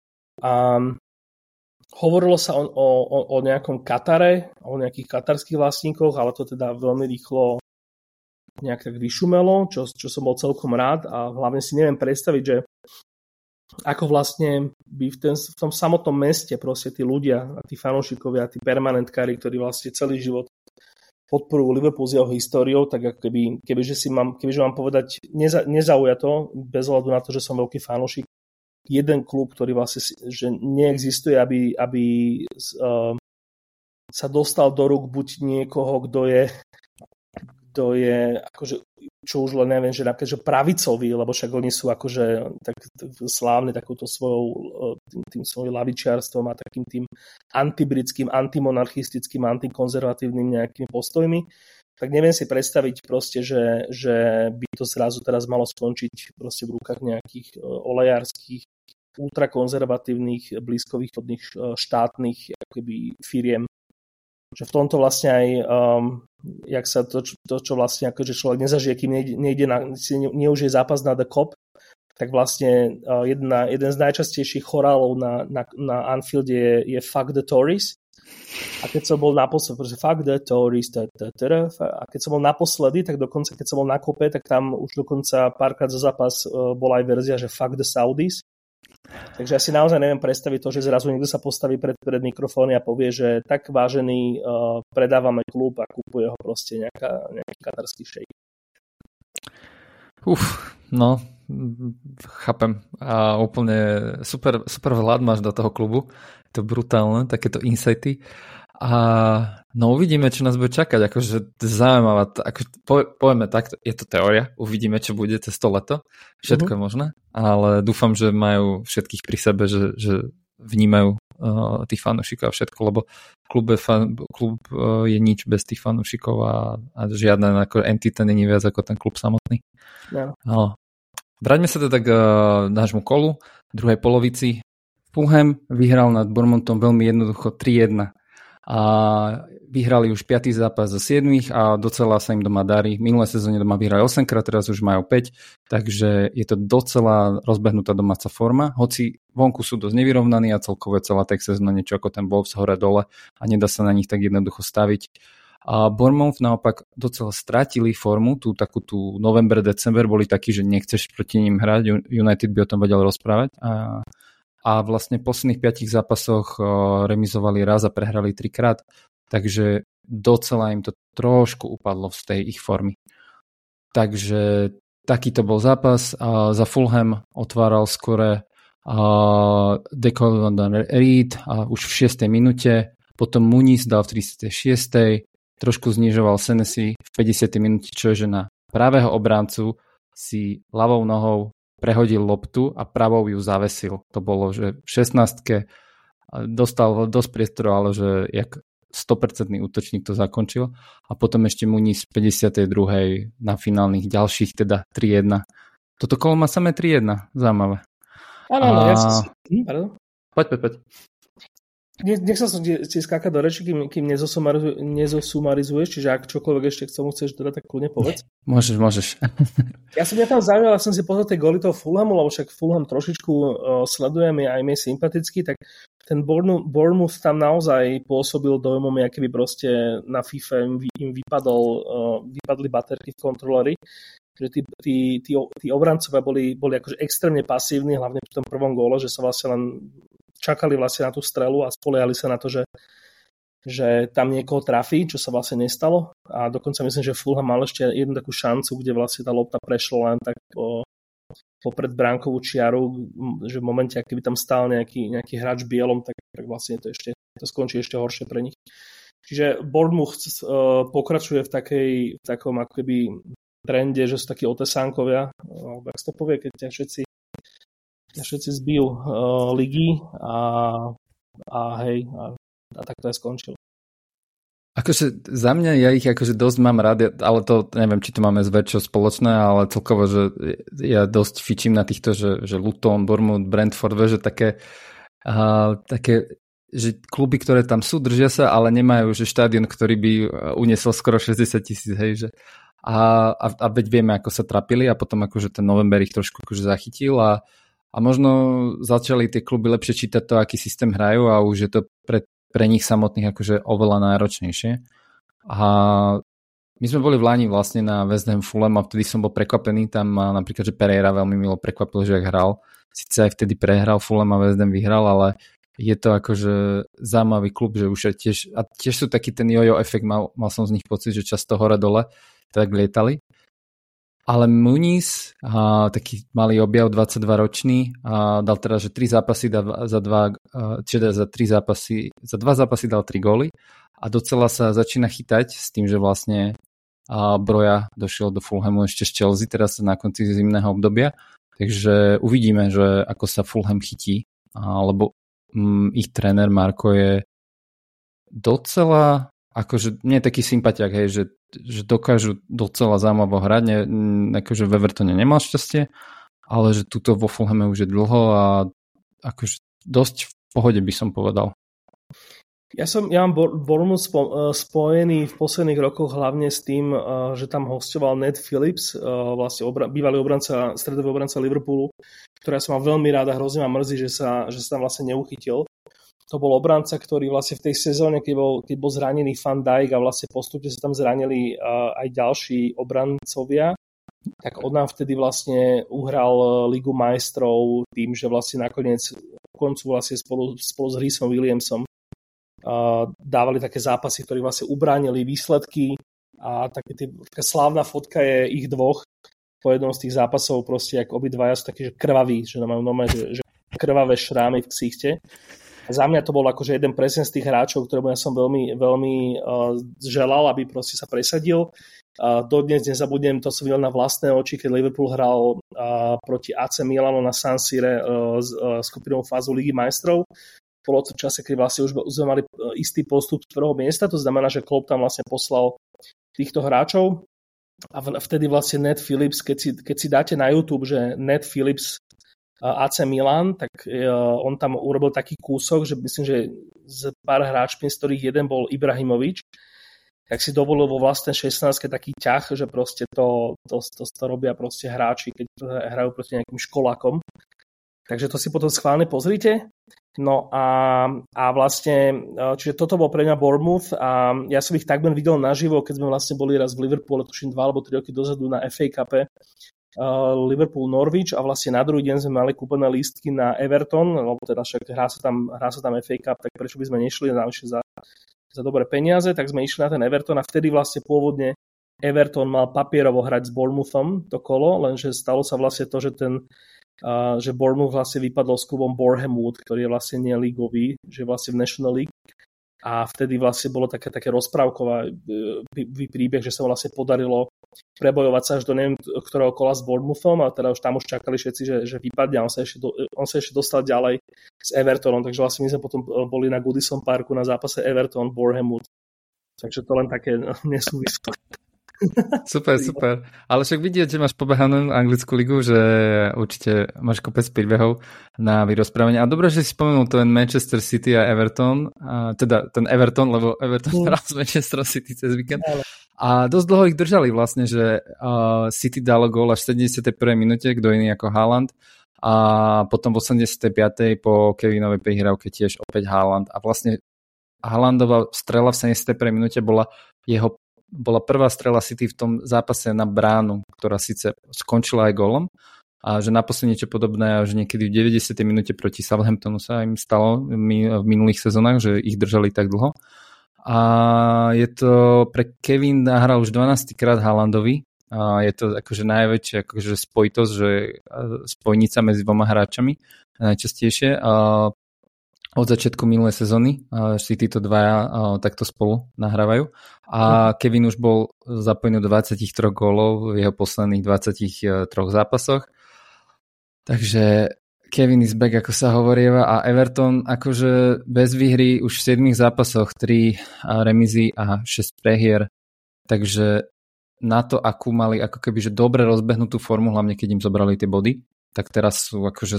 Speaker 2: Hovorilo sa o nejakom Katare, o nejakých katarských vlastníkoch, ale to teda veľmi rýchlo nejak tak vyšumelo, čo som bol celkom rád a hlavne si neviem predstaviť, že ako vlastne by v tom samotnom meste proste tí ľudia a tí fanúšikovia, tí permanentkári, ktorí vlastne celý život podporujú Liverpool s jeho históriou, tak ako kebyže mám povedať nezaujato, bez ohľadu na to, že som veľký fanúšik, jeden klub, ktorý vlastne že neexistuje, aby sa dostal do rúk buď niekoho, kto je akože, čo už len neviem, že napríklad že pravicový, lebo však oni sú akože tak slávni takúto tým svojím lavičiarstvom a takým tým antibritským, antimonarchistickým, antikonzervatívnym nejakými postojmi. Tak neviem si predstaviť proste, že by to zrazu teraz malo skončiť proste v rukách nejakých olejárskych, ultrakonzervatívnych, blízkovýchodných štátnych akoby firiem. Že v tomto vlastne aj jak sa to čo vlastne akože človek nezažije, kým neužije zápas na The Cop, tak vlastne jeden z najčastejších chorálov na Anfielde je Fuck the Tories. A keď som bol naposledy, Fuck the Tories, a keď som bol naposledy, tak dokonca, keď som bol na kope, tak tam už dokonca párkrát za zápas bola aj verzia, že Fuck the Saudis. Takže ja si naozaj neviem predstaviť to, že zrazu niekto sa postaví pred mikrofóny a povie, že tak vážený, predávame klub a kúpuje ho proste nejaký katarský šejk.
Speaker 1: No, chápem. A úplne super vhľad máš do toho klubu. To je brutálne, takéto insighty. A no uvidíme, čo nás bude čakať. Akože zaujímavá, povieme takto, je to teória, uvidíme, čo bude cez to leto. Všetko je možné, ale dúfam, že majú všetkých pri sebe, že vnímajú tých fanúšikov a všetko, lebo klub je nič bez tých fanúšikov a žiadna ako entita není viac ako ten klub samotný.
Speaker 2: No.
Speaker 1: Vráťme sa teda k nášmu kolu, druhej polovici. Fulham vyhral nad Bournemouthom veľmi jednoducho 3-1. A vyhrali už 5. zápas zo 7 a docela sa im doma darí. Minulé sezóne doma vyhrali 8-krát, teraz už majú 5, takže je to docela rozbehnutá domáca forma, hoci vonku sú dosť nevyrovnaní a celkovo celá tá sezóna niečo ako ten Wolves hore dole a nedá sa na nich tak jednoducho staviť. A Bournemouth naopak docela stratili formu, tú november, december boli takí, že nechceš proti ním hrať, United by o tom vedel rozprávať a vlastne v posledných 5 zápasoch remizovali raz a prehrali 3-krát, takže docela im to trošku upadlo z tej ich formy. Takže takýto bol zápas. Za Fulham otváral skore Declan Reid už v 6. minúte, potom Muniz dal v 36. trošku znižoval Senesi v 50. minúte, čo je, že na pravého obráncu si ľavou nohou prehodil loptu a pravou ju zavesil. To bolo, že v 16. dostal dosť priestoru, ale že jak 100% útočník to zakončil. A potom ešte Muniz v 52. na finálnych ďalších, teda 3-1. Toto kolo má samé 3-1. Zaujímavé.
Speaker 2: Áno, ja si... Pardon.
Speaker 1: Poď.
Speaker 2: Nechcel som ti skákať do reči, kým nezosumarizuješ, čiže ak čokoľvek ešte k tomu chceš dodať, tak kľudne povedz.
Speaker 1: Môžeš.
Speaker 2: Ja som tam zaujímal, som si pozrel tie góly toho Fulhamu, lebo však Fulham trošičku sledujem, je aj mi sympatický, tak ten Bournemouth tam naozaj pôsobil dojmom, aký by proste na FIFA im vypadli baterky v kontroleri, že tí obrancovia boli akože extrémne pasívni, hlavne pri tom prvom góle, že sa vlastne len čakali vlastne na tú strelu a spoliehali sa na to, že tam niekoho trafí, čo sa vlastne nestalo. A dokonca myslím, že Fulham mal ešte jednu takú šancu, kde vlastne tá lopta prešla len tak popred bránkovú čiaru, že v momente, ak by tam stál nejaký hráč bielom, tak vlastne to skončí ešte horšie pre nich. Čiže Bournemouth pokračuje v takom akoby trende, že sú takí otesánkovia, alebo jak sa to povie, keď ťa všetci zbijú ligy a tak to aj skončilo.
Speaker 1: Akože za mňa ja ich akože dosť mám rád, ale to neviem, či to máme s väčšou spoločné, ale celkovo, že ja dosť fičím na týchto, že Luton, Bournemouth, Brentford, že také, že kluby, ktoré tam sú, držia sa, ale nemajú že štádion, ktorý by uniesol skoro 60,000, hej, že a veď vieme, ako sa trapili a potom akože ten november ich trošku akože zachytil a možno začali tie kluby lepšie čítať to, aký systém hrajú a už je to pre nich samotných akože oveľa náročnejšie. A my sme boli v Lani vlastne na West Ham Fulham a vtedy som bol prekvapený. Tam napríklad, že Pereira veľmi milo prekvapil, že ak hral. Sice aj vtedy prehral Fulham a West Ham vyhral, ale je to akože zaujímavý klub, že už je tiež sú taký ten jojo efekt, mal som z nich pocit, že často hore-dole tak lietali. Ale Muniz, taký malý objav, 22-ročný, dal teda, že 3 zápasy za 2 zápasy dal 3 góly a docela sa začína chytať s tým, že vlastne Broja došiel do Fulhamu ešte z Chelsea, teraz na konci zimného obdobia, takže uvidíme, že ako sa Fulham chytí, lebo ich tréner Marko je docela akože nie je taký sympatiak, hej, že dokážu docela zaujímavo hrať, akože v Evertone nemal šťastie, ale že tuto vo Fulhame už je dlho a akože dosť v pohode by som povedal.
Speaker 2: Ja mám Bournemouth spojený v posledných rokoch hlavne s tým, že tam hostoval Ned Phillips, vlastne bývalý stredový obranca Liverpoolu, ktorá som mal veľmi rád a hrozne ma mrzí, že sa tam vlastne neuchytil. To bol obranca, ktorý vlastne v tej sezóne, keď bol zranený Van Dijk a vlastne postupne sa tam zranili aj ďalší obrancovia, tak on nám vtedy vlastne uhral Ligu majstrov tým, že vlastne nakoniec v koncu vlastne spolu s Rhysom Williamsom dávali také zápasy, ktorí vlastne ubránili výsledky a taká slávna fotka je ich dvoch po jednom z tých zápasov proste, jak obidvaja sú takí, že krvaví, že majú normálne, že krvavé šrámy v ksichte. A za mňa to bol akože jeden presne z tých hráčov, ktorého ja som veľmi, veľmi želal, aby proste sa presadil. Dodnes nezabudnem, to som videl na vlastné oči, keď Liverpool hral proti AC Milano na San Sire skupinovú fázu Ligy majstrov. Bolo to v čase, keď vlastne už sme mali istý postup z prvého miesta, to znamená, že Klopp tam vlastne poslal týchto hráčov a vtedy vlastne Ned Phillips, keď si dáte na YouTube, že Ned Phillips AC Milan, tak on tam urobil taký kúsok, že myslím, že z pár hráčmi, z ktorých jeden bol Ibrahimovič, tak si dovolil vo vlastnej 16 taký ťah, že proste to robia proste hráči, keď hrajú proti nejakým školákom. Takže to si potom schválne pozrite. No a vlastne, čiže toto bol pre mňa Bournemouth a ja som ich takmer videl naživo, keď sme vlastne boli raz v Liverpoole, tuším 2 alebo 3 roky dozadu na FA Cupe, Liverpool Norwich a vlastne na druhý deň sme mali kúpené lístky na Everton, lebo teda však hrá sa tam FA Cup, tak prečo by sme nešli navyše za dobré peniaze, tak sme išli na ten Everton a vtedy vlastne pôvodne Everton mal papierovo hrať s Bournemouthom to kolo, lenže stalo sa vlastne to, že Bournemouth vlastne vypadol s klubom Boreham Wood, ktorý je vlastne nelígový, že vlastne v National League. A vtedy vlastne bolo také rozprávkový príbeh, že sa mu vlastne podarilo prebojovať sa až do neviem ktorého kola s Bournemouthom a teda už tam čakali všetci, že vypadne a on sa ešte dostal ďalej s Evertonom, takže vlastne my sme potom boli na Goodison Parku na zápase Everton Boreham Wood. Takže to len také nesúvislo.
Speaker 1: Super. Ale však vidieť, že máš pobehanú anglickú ligu, že určite máš kopec príbehov na vyrozprávanie. A dobre, že si spomenul ten Manchester City a Everton, teda ten Everton, lebo Everton hral z Manchester City cez víkend. A dosť dlho ich držali vlastne, že City dalo gól až v 71. minúte, kto iný ako Haaland. A potom v 85. po Kevinovej prihrávke tiež opäť Haaland. A vlastne Haalandova strela v 71. minúte bola prvá strela City v tom zápase na bránu, ktorá síce skončila aj gólom, a že naposledy niečo podobné až niekedy v 90. minúte proti Southamptonu sa im stalo v minulých sezónach, že ich držali tak dlho. A je to pre Kevin nahral už 12. krát Haalandovi. A je to akože najväčšia akože spojitosť, že spojnica medzi dvoma hráčami najčastejšie. Od začiatku minulej sezóny si títo dvaja takto spolu nahrávajú a Kevin už bol zapojený do 23 gólov v jeho posledných 23 zápasoch. Takže Kevin is back, ako sa hovorieva, a Everton akože bez výhry už v 7 zápasoch 3 remízy a 6 prehier. Takže na to, akú mali ako keby že dobre rozbehnutú formu, hlavne keď im zobrali tie body, tak teraz sú akože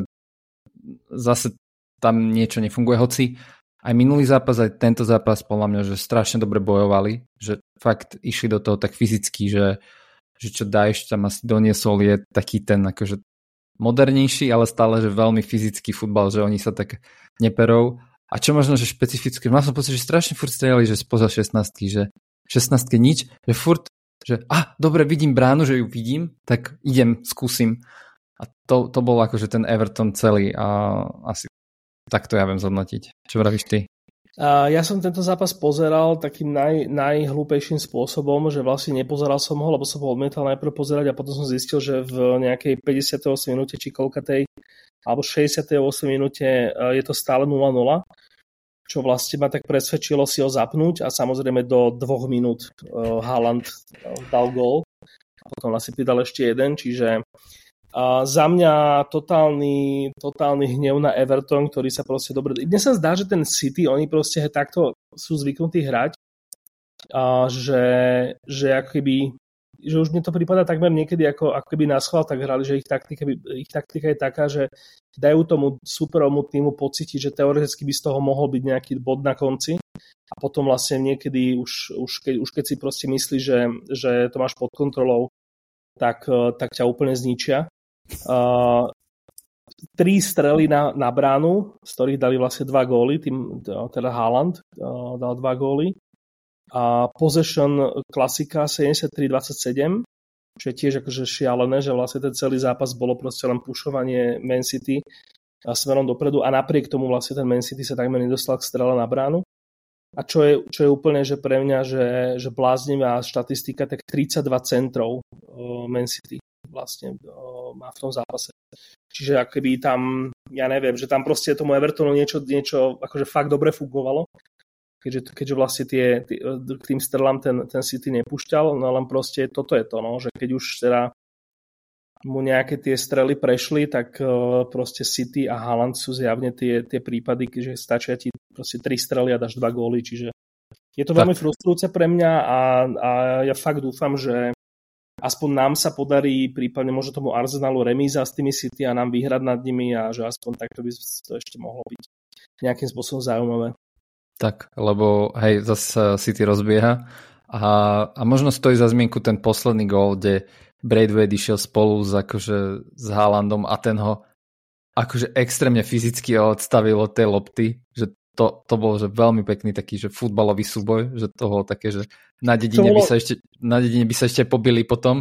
Speaker 1: zase tam niečo nefunguje, hoci aj minulý zápas, aj tento zápas podľa mňa, že strašne dobre bojovali, že fakt išli do toho tak fyzicky, že čo Daesh tam asi doniesol je taký ten akože modernejší, ale stále, že veľmi fyzický futbal, že oni sa tak neperou. A čo možno, že špecificky, mal som pocit, že strašne furt strieľali, že spoza 16-ky, že 16-ke nič, že furt, že dobre, vidím bránu, že ju vidím, tak idem, skúsim. A to bol akože ten Everton celý a asi tak to ja viem zhodnotiť. Čo vravíš ty?
Speaker 2: Ja som tento zápas pozeral takým najhlúpejším spôsobom, že vlastne nepozeral som ho, lebo som ho odmietal najprv pozerať a potom som zistil, že v nejakej 58 minúte či koľkatej alebo 68 minúte je to stále 0-0, čo vlastne ma tak presvedčilo si ho zapnúť a samozrejme do 2 minút Haaland dal gól a potom vlastne pridal ešte jeden, čiže za mňa totálny hnev na Everton, ktorý sa proste dobre... Mne sa zdá, že ten City, oni proste takto sú zvyknutí hrať, že ako keby, že už mne to prípada takmer niekedy ako keby na schvál tak hrali, že ich taktika je taká, že dajú tomu superovmu týmu pocítiť, že teoreticky by z toho mohol byť nejaký bod na konci a potom vlastne niekedy už keď si proste myslíš, že to máš pod kontrolou, tak ťa úplne zničia. 3 strely na bránu, z ktorých dali vlastne 2 góly, teda Haaland dal 2 góly. A possession klasika 73-27, čo je tiež akože šialené, že vlastne ten celý zápas bolo proste len pušovanie Man City smerom dopredu a napriek tomu vlastne ten Man City sa takmer nedostal k strele na bránu. A čo je úplne, že pre mňa, že bláznivá štatistika, tak 32 centrov Man City vlastne má v tom zápase. Čiže akoby tam, ja neviem, že tam proste tomu Evertonu niečo akože fakt dobre fungovalo, keďže vlastne k tým strelám ten City nepúšťal, no len proste toto je to, no, že keď už teda mu nejaké tie strely prešli, tak proste City a Haaland sú zjavne tie prípady, že stačia ti proste 3 strely a dáš 2 góly, čiže je to veľmi frustrujúce pre mňa a ja fakt dúfam, že aspoň nám sa podarí prípadne možno tomu Arsenalu remíza s tými City a nám vyhrať nad nimi a že aspoň takto by to ešte mohlo byť nejakým spôsobom zaujímavé.
Speaker 1: Tak, lebo hej, zase City rozbieha a možno stojí za zmienku ten posledný gól, kde Braithwaite išiel spolu s Haalandom a ten ho akože extrémne fyzicky odstavil od tej lopty, že to bol že veľmi pekný taký, že futbalový súboj, že to bolo také, že na dedine by sa ešte pobili potom.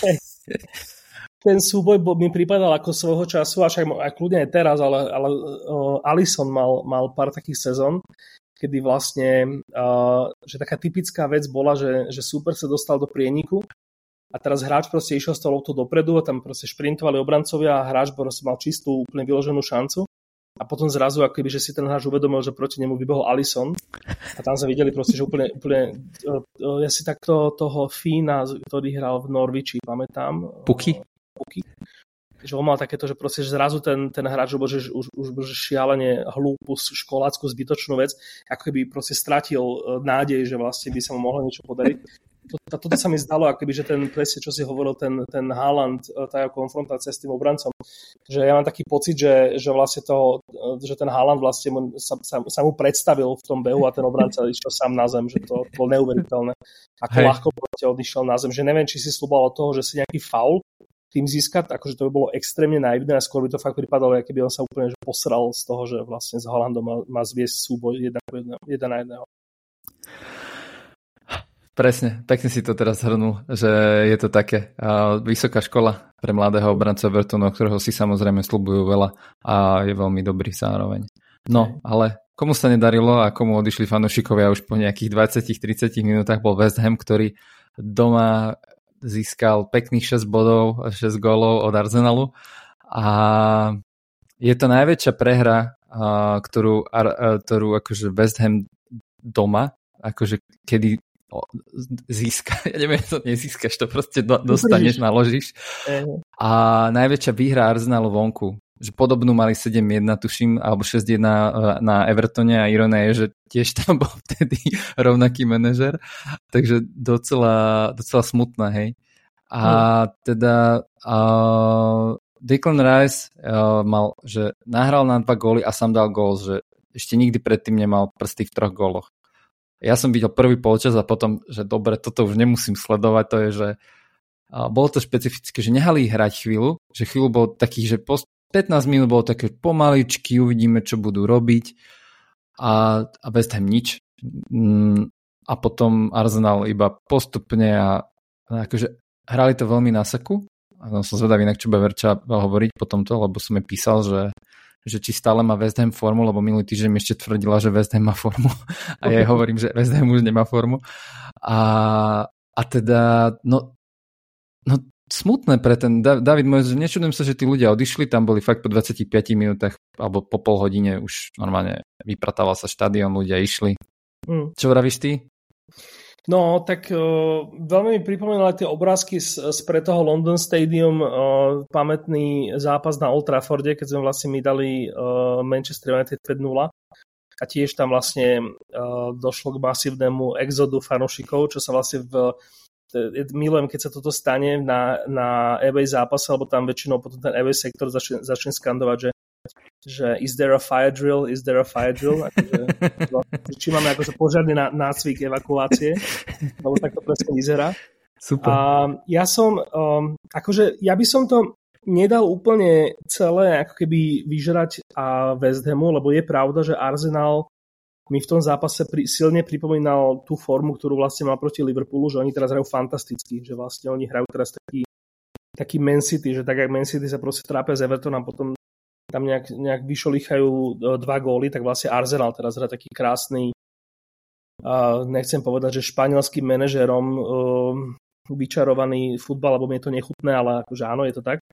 Speaker 2: Ten súboj mi pripadal ako svojho času, až aj kľudne aj teraz, ale Alisson mal pár takých sezón, kedy vlastne, že taká typická vec bola, že súper sa dostal do prieniku a teraz hráč proste išiel s tou loptou dopredu a tam proste šprintovali obrancovia a hráč proste mal čistú, úplne vyloženú šancu. A potom zrazu, akoby, že si ten hráč uvedomil, že proti nemu vybehol Alisson. A tam sa videli proste, že úplne ja si takto toho Fína, ktorý hral v Norwichi, pamätám.
Speaker 1: Puky.
Speaker 2: Že on mal takéto, že proste že zrazu ten hráč už šialene hlúpu, školácku, zbytočnú vec, ako keby proste stratil nádej, že vlastne by sa mu mohlo niečo podariť. Toto sa mi zdalo, akoby, že ten presne, čo si hovoril, ten Haaland, tá konfrontácia s tým obrancom. Že ja mám taký pocit, že vlastne že ten Haaland vlastne sa mu predstavil v tom behu a ten obranca išiel sám na zem, že to bolo neuveriteľné. Ako ľahko proste odišiel na zem. Že neviem, či si slúbal od toho, že si nejaký faul tým získať, akože to by bolo extrémne naivné a skôr by to fakt pripadalo, keby on sa úplne že posral z toho, že vlastne s Haalandom má zviesť súboj jeden na jedného.
Speaker 1: Presne, pekne si to teraz zhrnul, že je to také vysoká škola pre mladého obrancu Evertonu, ktorého si samozrejme sľubujú veľa a je veľmi dobrý zároveň. No, ale komu sa nedarilo a komu odišli fanúšikovia už po nejakých 20-30 minútach bol West Ham, ktorý doma získal pekných 6 bodov, 6 gólov od Arsenalu a je to najväčšia prehra, ktorú akože West Ham doma, akože kedy získa, ja neviem, to nezískaš, to proste dostaneš, naložíš. A najväčšia výhra Arsenalu vonku, že podobnú mali 7-1, tuším, alebo 6-1 na Evertone a ironia je, že tiež tam bol vtedy rovnaký manažer, takže docela smutná, hej. A teda Declan Rice mal, že nahral na 2 góly a sám dal gól, že ešte nikdy predtým nemal prsty v 3 góloch. Ja som videl prvý polčas a potom, že dobre, toto už nemusím sledovať, to je, že bolo to špecifické, že nehali ich hrať chvíľu, že chvíľu bol taký, že po 15 minút bolo také pomaličky, uvidíme, čo budú robiť a West Ham nič. A potom Arsenal iba postupne a akože hrali to veľmi na seku. A som zvedavý, inak čo bude Verča hovoriť po tomto, lebo som jej písal, že či stále má West Ham formu, lebo minulý týždeň mi ešte tvrdila, že West Ham má formu a ja jej hovorím, že West Ham už nemá formu a teda no smutné pre ten David Moyes, že nečudujem sa, že tí ľudia odišli, tam boli fakt po 25 minútach alebo po pol hodine už normálne vypratával sa štadión, ľudia išli. Čo vravíš ty?
Speaker 2: No, tak veľmi mi pripomínali tie obrázky spred toho London Stadium, pamätný zápas na Old Trafforde, keď sme vlastne my dali Manchester United 5-0 a tiež tam vlastne došlo k masívnemu exodu fanúšikov, čo sa vlastne milujem, keď sa toto stane na away zápase, lebo tam väčšinou potom ten away sektor začne skandovať, že is there a fire drill? Akože, či máme akože požiadny nácvik evakuácie, lebo tak to presne vyzerá.
Speaker 1: Super.
Speaker 2: A ja by som to nedal úplne celé ako keby vyžrať a West Hamu, lebo je pravda, že Arsenal mi v tom zápase silne pripomínal tú formu, ktorú vlastne mal proti Liverpoolu, že oni teraz hrajú fantasticky, že vlastne oni hrajú teraz taký Man City, že tak jak Man City sa proste trápia z Evertonom a potom tam nejak vyšolichajú 2 góly, tak vlastne Arsenal teraz hrá taký krásny, nechcem povedať, že španielským manažérom vyčarovaný futbal, lebo mi je to nechutné, ale akože áno, je to tak.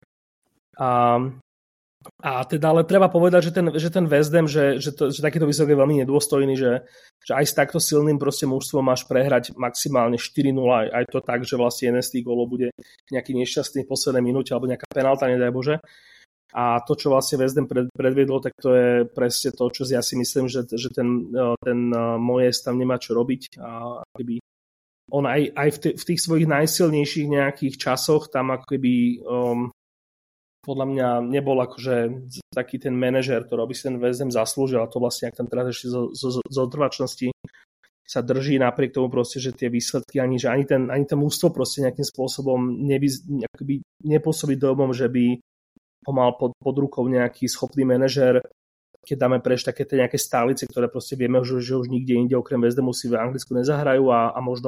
Speaker 2: A teda, ale treba povedať, že ten West Ham, že takýto výsledok je veľmi nedôstojný, že aj s takto silným proste mužstvom máš prehrať maximálne 4-0, aj to tak, že vlastne jeden z tých gólov bude nejaký nešťastný v poslednej minúte alebo nejaká penálta, nedaj Bože. A to, čo vlastne West Ham predviedlo, tak to je presne to, čo ja si myslím, že ten Moyes tam nemá čo robiť. A keby on aj v tých svojich najsilnejších nejakých časoch tam ako keby podľa mňa nebol akože taký ten manažer, ktorý by si ten West Ham zaslúžil, a to vlastne, ak tam teraz ešte z otrvačnosti sa drží napriek tomu proste, že tie výsledky ani ten mužstvo proste nejakým spôsobom nepôsobí domom, že by ho mal pod rukou nejaký schopný manažér, keď dáme preč také tie nejaké stálice, ktoré proste vieme, že už nikde inde okrem West Hamu si v Anglicku nezahrajú a možno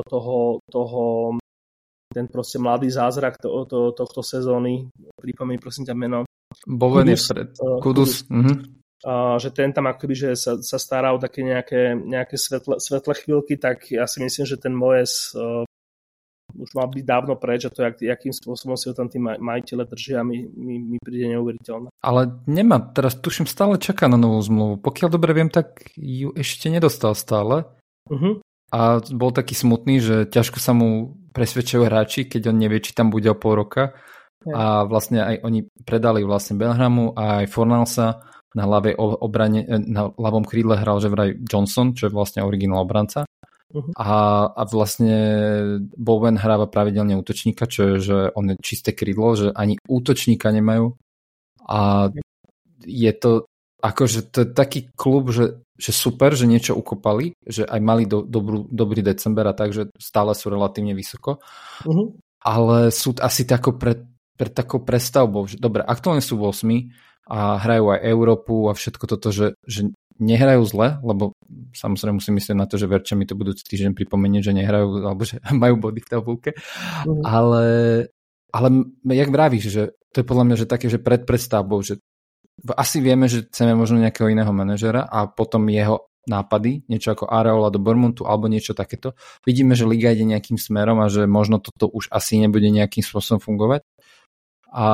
Speaker 2: ten proste mladý zázrak tohto sezóny, pripomíň prosím ťa meno.
Speaker 1: Bowen je Kudus.
Speaker 2: Že ten tam akoby, že sa stará o také nejaké svetlé chvíľky, tak ja si myslím, že ten Moyes už mal byť dávno preč a to, akým spôsobom si ho tam tí majiteľe držia, mi príde neuveriteľné.
Speaker 1: Ale nemá, teraz tuším stále čaká na novú zmluvu. Pokiaľ dobre viem, tak ju ešte nedostal stále. A bol taký smutný, že ťažko sa mu presvedčujú hráči, keď on nevie, či tam bude o pol roka. A vlastne aj oni predali vlastne Bellingham a aj Fornalsa. Na ľavej obrane, na ľavom krídle hral že vraj Johnson, čo je vlastne originál obranca. A vlastne Bowen hráva pravidelne útočníka, čo je, že on je čisté krídlo, že ani útočníka nemajú. A je to akože to je taký klub, že super, že niečo ukopali, že aj mali dobrý december a tak, že stále sú relatívne vysoko. Ale sú asi pred takou prestavbou, že dobre, aktuálne sú 8 a hrajú aj Európu a všetko toto, že nehrajú zle, lebo samozrejme musím myslieť na to, že Verča mi to budúci týždeň pripomenie, že nehrajú, alebo že majú body v tabulke. Ale jak vravíš, že to je podľa mňa, že také, že pred prestavbou, že asi vieme, že chceme možno nejakého iného manažera a potom jeho nápady, niečo ako Areola do Bournemouthu alebo niečo takéto. Vidíme, že liga ide nejakým smerom a že možno toto už asi nebude nejakým spôsobom fungovať. A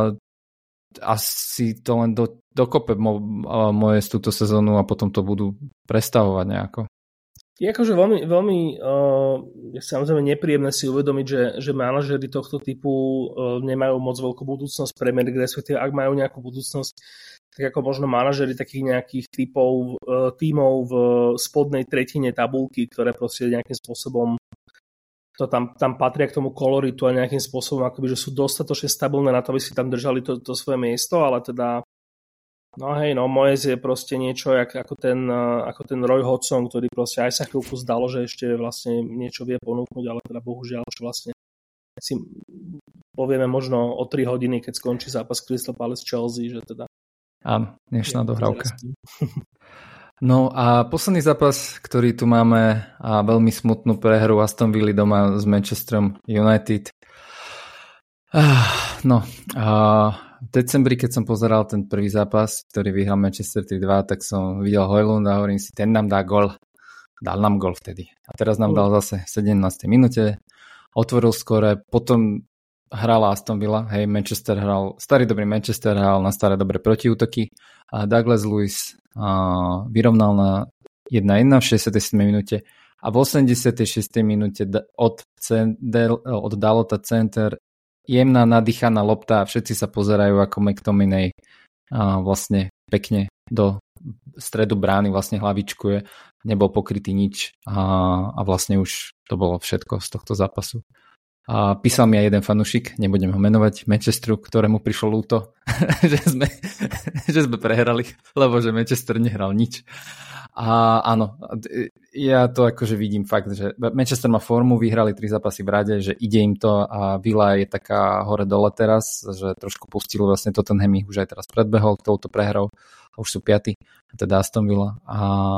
Speaker 1: asi to len dokope moje z túto sezónu a potom to budú prestavovať nejako.
Speaker 2: Je akože veľmi samozrejme nepríjemné si uvedomiť, že manažeri tohto typu nemajú moc veľkú budúcnosť Premier League, respektíve ak majú nejakú budúcnosť, tak ako možno manažeri takých nejakých tímov v spodnej tretine tabulky, ktoré proste nejakým spôsobom to tam patria k tomu koloritu a nejakým spôsobom akoby, že sú dostatočne stabilné na to, aby si tam držali to svoje miesto, ale teda Moyes je proste niečo ako ten Roy Hodgson, ktorý proste aj sa chvíľku zdalo, že ešte vlastne niečo vie ponúknuť, ale teda bohužiaľ, že vlastne si povieme možno o 3 hodiny, keď skončí zápas Crystal Palace Chelsea, že teda
Speaker 1: áno, dnešná dohrávka. No a posledný zápas, ktorý tu máme, a veľmi smutnú prehru Aston Villa doma s Manchesterom United. V decembri, keď som pozeral ten prvý zápas, ktorý vyhral Manchester 3-2, tak som videl Højlund a hovorím si, ten nám dá gol. Dal nám gol vtedy. A teraz nám dal zase v 17. minúte. Otvoril skore, potom hrala Aston Villa, starý dobrý Manchester hral na staré dobré protiútoky a Douglas Luiz vyrovnal na 1-1 v 67. minúte a v 86. minúte od Dalota center jemná nadýchaná lopta a všetci sa pozerajú ako McTominay vlastne pekne do stredu brány vlastne hlavičkuje, nebol pokrytý nič a vlastne už to bolo všetko z tohto zápasu. A písal mi aj jeden fanúšik, nebudem ho menovať, Manchesteru, ktorému prišlo ľúto, že sme prehrali, lebo že Manchester nehral nič. A áno, ja to akože vidím fakt, že Manchester má formu, vyhrali 3 zápasy v rade, že ide im to a Villa je taká hore-dole teraz, že trošku pustilo vlastne Tottenham ich už aj teraz predbehol touto prehrou a už sú 5. teda Aston Villa. A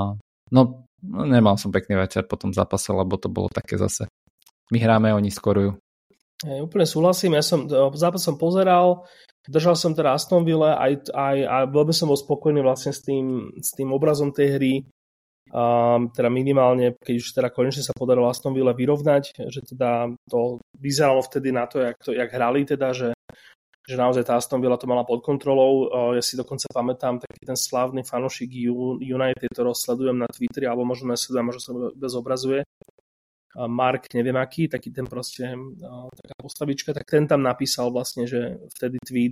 Speaker 1: nemal som pekný večer po tom zápase, lebo to bolo také zase. My hráme, oni skorujú.
Speaker 2: Úplne súhlasím, zápas som pozeral, držal som teda Aston Villa a veľmi som bol spokojný vlastne s tým obrazom tej hry, teda minimálne, keď už teda konečne sa podarilo Aston Villa vyrovnať, že teda to vyzeralo vtedy na to, jak hrali teda, že naozaj tá Aston Villa to mala pod kontrolou. Ja si dokonca pamätám taký ten slávny fanúšik United, ktorého sledujem na Twitteri, alebo možno nesledujem, možno sa bezobrazuje. Mark, neviem aký, taký ten proste taká postavička, tak ten tam napísal vlastne, že vtedy tweet,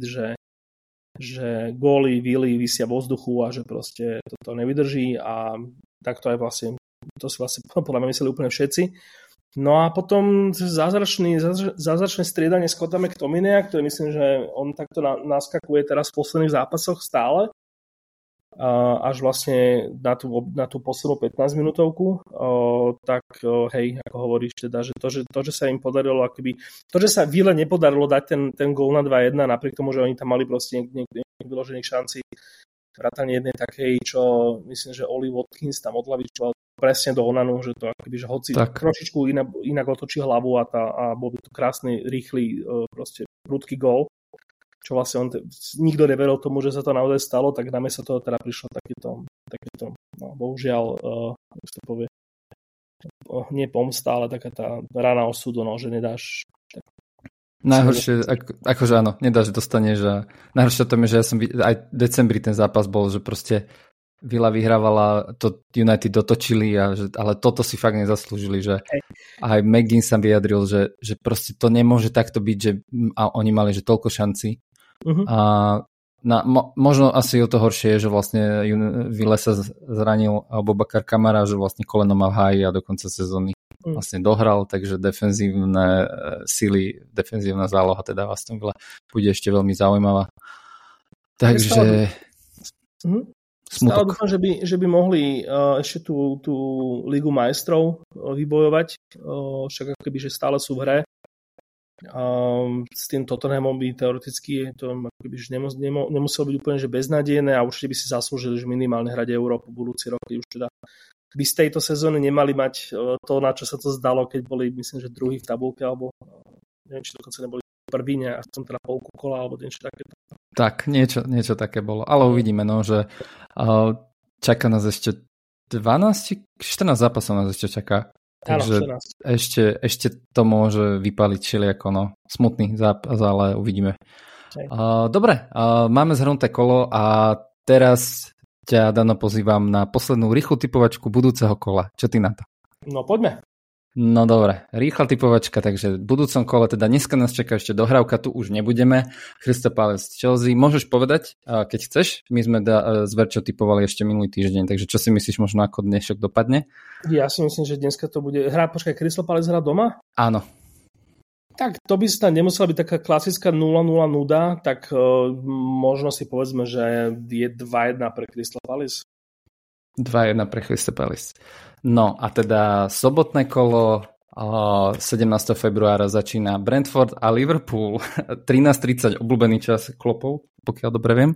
Speaker 2: že góly Vily visia vo vzduchu a že proste toto nevydrží a tak to aj vlastne, to si vlastne podľa mňa mysleli úplne všetci. No a potom zázračné striedanie Scotta McTominaya, ktorý myslím, že on takto naskakuje teraz v posledných zápasoch stále. až vlastne na tú poslednú 15 minútovku, tak hej, ako hovoríš teda, že to, že sa im podarilo akoby, to, že sa Ville nepodarilo dať ten gól na 2-1, napriek tomu, že oni tam mali proste vyložených šancí, vrátane jednej takej, čo myslím, že Oli Watkins tam odlavičoval presne do Onanu, že to akoby, že hoci trošičku inak otočí hlavu a bol by to krásny, rýchly, proste prudký gól, čo vlastne nikto neveril tomu, že sa to naozaj stalo, tak namiesto toho teda prišlo takéto no, bohužiaľ, ako sa povie, nie pomsta, ale taká tá rana osudu, no, že nedáš.
Speaker 1: Najhoršie, akože áno, nedáš, dostaneš. A najhoršie to je, že ja som aj v decembri ten zápas bol, že proste Villa vyhrávala, to United dotočili, ale toto si fakt nezaslúžili, že aj McGinn sa vyjadril, že proste to nemôže takto byť, že a oni mali že toľko šancí. A možno asi o to horšie je, že vlastne Ville sa zranil Boubacar Kamara, že vlastne koleno má v háji a do konca sezóny vlastne dohral, takže defenzívne síly, defenzívna záloha teda Aston Villa bude ešte veľmi zaujímavá. Takže
Speaker 2: stále dúfam, že by mohli ešte tú Ligu majstrov vybojovať, však akoby, že stále sú v hre. S tým Tottenhamom by teoreticky to akoby, že nemuselo byť úplne že beznádejné a určite by si zaslúžili, že minimálne hrať Európu budúci rok, už teda by z tejto sezóny nemali mať to, na čo sa to zdalo, keď boli, myslím, že druhý v tabulke, alebo neviem, či dokonca neboli prvý, a som teda polku kola, alebo niečo takéto.
Speaker 1: Tak, niečo také bolo. Ale uvidíme, no, že čaká nás ešte 14 zápasov nás ešte čaká. Takže ešte to môže vypaliť všelijako, no. Smutný zápas, ale uvidíme. Dobre, máme zhrnuté kolo a teraz ťa, Dano, pozývam na poslednú rýchlu typovačku budúceho kola. Čo ty na to?
Speaker 2: No, poďme.
Speaker 1: No dobre, rýchla typovačka, takže v budúcom kole, teda dneska nás čaká ešte dohrávka, tu už nebudeme. Crystal Palace Chelsea, môžeš povedať, keď chceš? My sme s Verčo typovali ešte minulý týždeň, takže čo si myslíš možno ako dnešok dopadne?
Speaker 2: Ja si myslím, že dneska to bude počkaj, Crystal Palace hrá doma?
Speaker 1: Áno.
Speaker 2: Tak to by sa nemusela byť taká klasická 0-0 nuda, tak možno si povedzme, že je 2-1 pre Crystal Palace.
Speaker 1: 2-1 pre Crystal Palace. No a teda sobotné kolo 17. februára začína Brentford a Liverpool. 13:30 obľúbený čas klopov, pokiaľ dobre viem.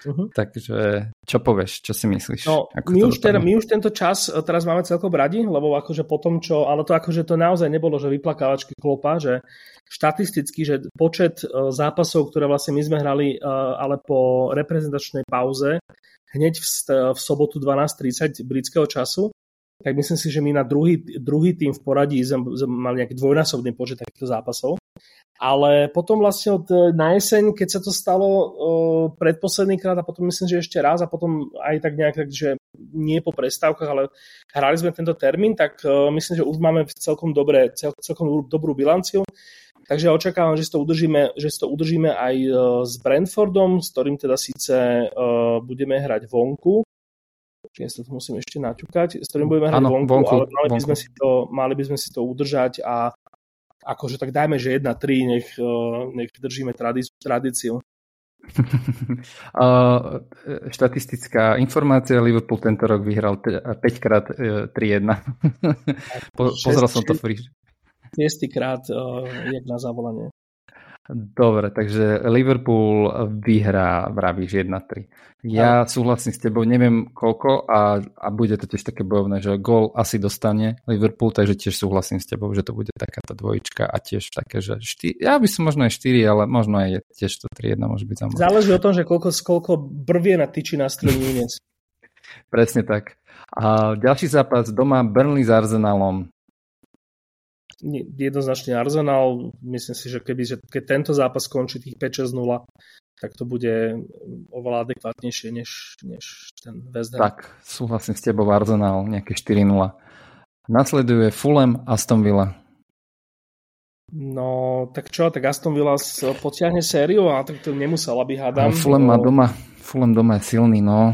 Speaker 1: Takže čo povieš, čo si myslíš?
Speaker 2: No, my už tento čas teraz máme celkom radi, lebo akože potom čo, ale to akože to naozaj nebolo, že vyplakávačky Klopa, že štatisticky, že počet zápasov, ktoré vlastne my sme hrali, ale po reprezentačnej pauze hneď v sobotu 12:30 britského času, tak myslím si, že my na druhý tým v poradí sme mali nejaký dvojnásobný počet takýchto zápasov. Ale potom vlastne na jeseň, keď sa to stalo predposledný krát a potom myslím, že ešte raz a potom aj tak nejak, že nie po prestávkach, ale hrali sme tento termín, tak myslím, že už máme celkom dobrú bilanciu. Takže očakávam, že si to udržíme aj s Brentfordom, s ktorým teda síce budeme hrať vonku. Čiže to musím ešte naťukať, s ktorým budeme hrať vonku, ale mali by sme si to udržať a akože tak dajme, že 1-3, nech držíme tradíciu.
Speaker 1: Štatistická informácia, Liverpool tento rok vyhral 5-krát 3-1. Pozrel som to free.
Speaker 2: 6. krát jak na zavolanie.
Speaker 1: Dobre, takže Liverpool vyhrá, vravíš 1-3. Ja súhlasím s tebou, neviem koľko a bude to tiež také bojovné, že gól asi dostane Liverpool, takže tiež súhlasím s tebou, že to bude taká tá dvojička a tiež také, že 4, ja by som možno aj 4, ale možno aj tiež to 3-1 môže byť zaujímavé.
Speaker 2: Záleží o tom, že koľko brvie na tyči na strelí Núñez.
Speaker 1: Presne tak. A ďalší zápas doma Burnley s Arsenalom.
Speaker 2: Jednoznačne Arsenal, myslím si, že keď tento zápas skončí tých 5-6-0, tak to bude oveľa adekvátnejšie než ten West Ham. Tak,
Speaker 1: súhlasím s tebou, Arsenal, nejaké 4-0. Nasleduje Fulham, Aston Villa.
Speaker 2: No, tak čo, tak Aston Villa potiahne sériu a tak to nemusela by, hádam.
Speaker 1: Fulham doma je silný, no.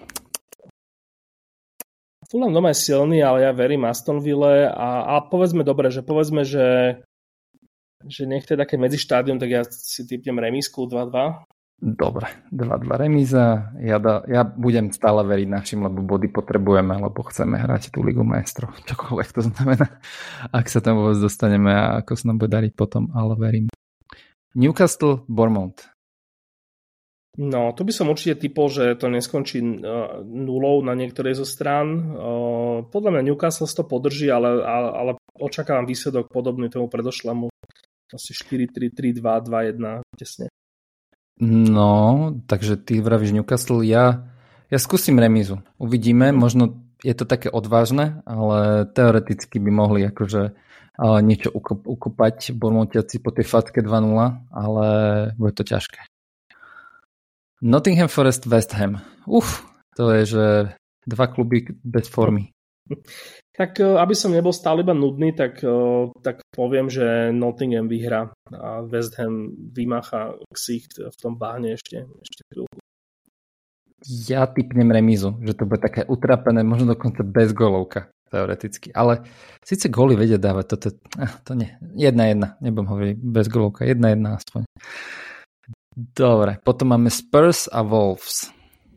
Speaker 2: Fulham doma je silný, ale ja verím Aston Ville a povedzme, že nech to je také medzištádium, tak ja si typnem remísku 2-2.
Speaker 1: Dobre, 2-2 remíza. Ja budem stále veriť našim, lebo body potrebujeme, lebo chceme hrať tú Ligu majstrov. Čokoľvek to znamená, ak sa tam vôbec dostaneme a ako sa nám bude dariť potom, ale verím. Newcastle, Bournemouth.
Speaker 2: No, tu by som určite typol, že to neskončí nulou na niektorej zo strán. Podľa mňa Newcastle to podrží, ale očakávam výsledok podobný tomu predošlému. Asi 4-3, 3-2, 2-1, tesne.
Speaker 1: No, takže ty vravíš Newcastle, ja skúsim remízu. Uvidíme, možno je to také odvážne, ale teoreticky by mohli akože niečo ukopať Bournemouthiaci po tej fatke 2-0, ale bude to ťažké. Nottingham Forest, West Ham. To je, že dva kluby bez formy.
Speaker 2: Tak aby som nebol stále iba nudný, tak poviem, že Nottingham vyhrá a West Ham vymácha ksicht v tom bahne ešte chvíľku.
Speaker 1: Ja tipnem remízu, že to bude také utrapené, možno dokonca bez golovka, teoreticky. Ale síce góly vedia dávať, to nie. 1-1, nebudem hovoriť bez golovka, 1-1 aspoň. Dobre, potom máme Spurs a Wolves.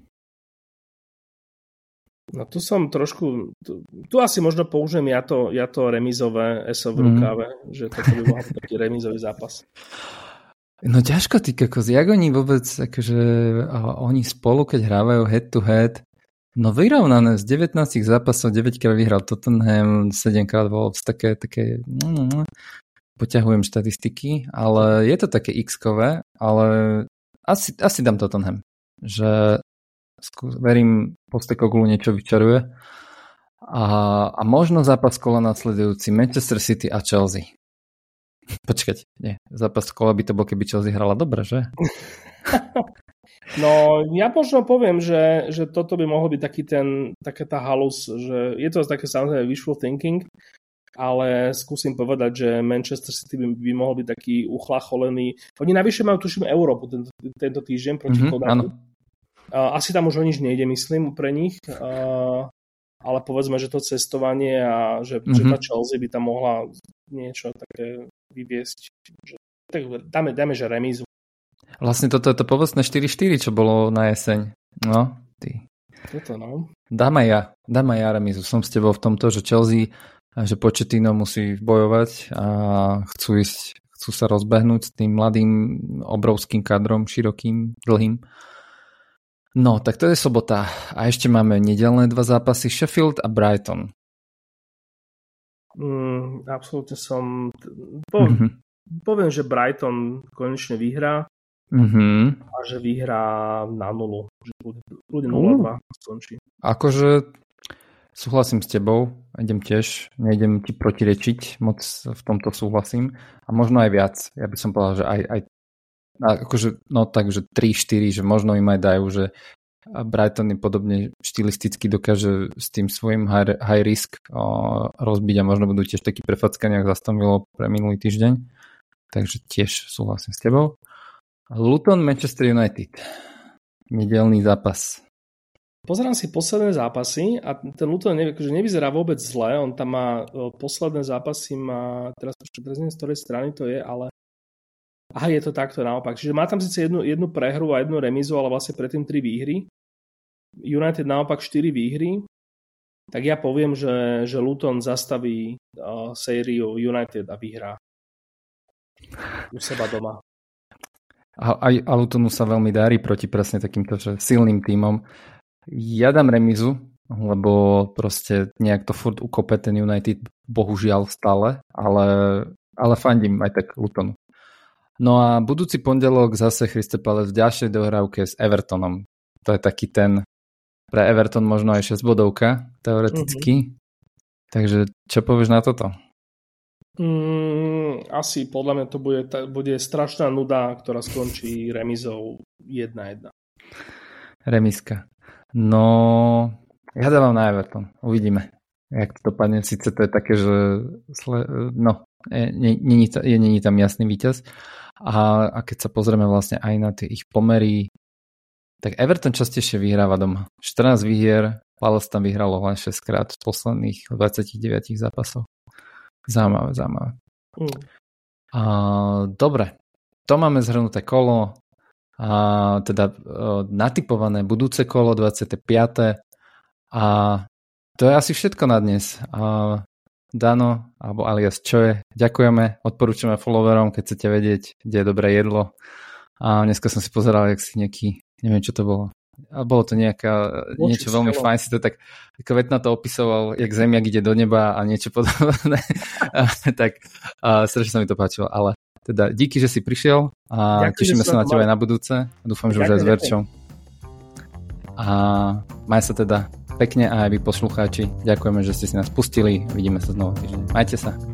Speaker 2: No tu som trošku, tu asi možno použijem ja to remízové ESO v rukáve, že toto by mohol byť taký remízový zápas.
Speaker 1: No ťažko, ty kokos, jak oni vôbec, akože oni spolu, keď hrávajú head to head, no vyrovnané z 19 zápasov 9 krát vyhral Tottenham, 7 krát Wolves, také poťahujem štatistiky, ale je to také x-kové, ale asi dám Tottenham, že verím, Postecoglou niečo vyčaruje a možno zápas kola nasledujúci Manchester City a Chelsea. Počkať, nie, zápas kola by to bol, keby Chelsea hrala dobre, že?
Speaker 2: No, ja možno poviem, že toto by mohol byť taká tá halus, že je to také samozrejme wishful thinking, ale skúsim povedať, že Manchester City by mohol byť taký uchlacholený. Oni navyše majú, tuším, Európu tento týždeň proti Kodaku. Asi tam už o nič nejde, myslím, pre nich, ale povedzme, že to cestovanie a že tá Chelsea by tam mohla niečo také vyviesť. Tak dáme, že remízu.
Speaker 1: Vlastne toto je to povestné 4-4, čo bolo na jeseň. No, ty.
Speaker 2: Toto, no.
Speaker 1: Dám aj ja remízu. Som s tebou v tomto, že Chelsea, že Pochettino musí bojovať a chcú sa rozbehnúť s tým mladým, obrovským kadrom, širokým, dlhým. No, tak to je sobota. A ešte máme nedeľné 2 zápasy, Sheffield a Brighton.
Speaker 2: Absolútne som... Poviem, že Brighton konečne vyhrá a že vyhrá na 0. Že bude 0-2 skončí.
Speaker 1: Akože súhlasím s tebou, nejdem ti protirečiť, moc v tomto súhlasím. A možno aj viac. Ja by som povedal, že aj akože, no takže 3-4, že možno im aj dajú, že Brighton je podobne štilisticky dokáže s tým svojím high risk rozbiť a možno budú tiež taký prefackaniak za Aston Villou pre minulý týždeň. Takže tiež súhlasím s tebou. Luton, Manchester United. Nedeľný zápas.
Speaker 2: Pozerám si posledné zápasy a ten Luton nevyzerá vôbec zle. On tam má posledné zápasy, teraz neviem, z ktorej strany to je, ale aha, je to takto naopak. Čiže má tam síce jednu prehru a jednu remízu, ale vlastne predtým 3 výhry. United naopak 4 výhry. Tak ja poviem, že Luton zastaví sériu United a vyhrá u seba doma.
Speaker 1: A Lutonu sa veľmi darí proti presne takýmto silným tímom. Ja dám remízu, lebo proste nejak to furt ukope ten United, bohužiaľ stále, ale fandím aj tak Lutonu. No a budúci pondelok zase Crystal Palace v ďalšej dohrávke s Evertonom. To je taký ten pre Everton možno aj 6 bodovka teoreticky. Takže čo povieš na toto?
Speaker 2: Asi podľa mňa to bude strašná nuda, ktorá skončí remizou 1-1.
Speaker 1: Remiska. No, ja dávam na Everton. Uvidíme, jak to dopadne. Sice to je také, že není tam jasný víťaz. A keď sa pozrieme vlastne aj na tie ich pomery, tak Everton častejšie vyhráva doma. 14 výhier, Palace tam vyhralo len 6 krát z posledných 29 zápasov. Zaujímavé. Dobre, to máme zhrnuté kolo. teda natipované budúce kolo 25. A to je asi všetko na dnes. Dano, alebo alias Čoje, ďakujeme, odporúčame followerom, keď chcete vedieť, kde je dobré jedlo. A dneska som si pozeral, jak si nejaký, neviem čo to bolo. A bolo to niečo veľmi fajn, si to tak kvetna to opisoval, jak zemiak ide do neba a niečo podobné. Tak strašne sa mi to páčilo, ale teda díky, že si prišiel a tešíme sa na teba aj na budúce. Dúfam, že už aj s Verčou. A maj sa teda pekne a aj vy poslucháči. Ďakujeme, že ste si nás pustili. Vidíme sa znovu týždeň. Majte sa.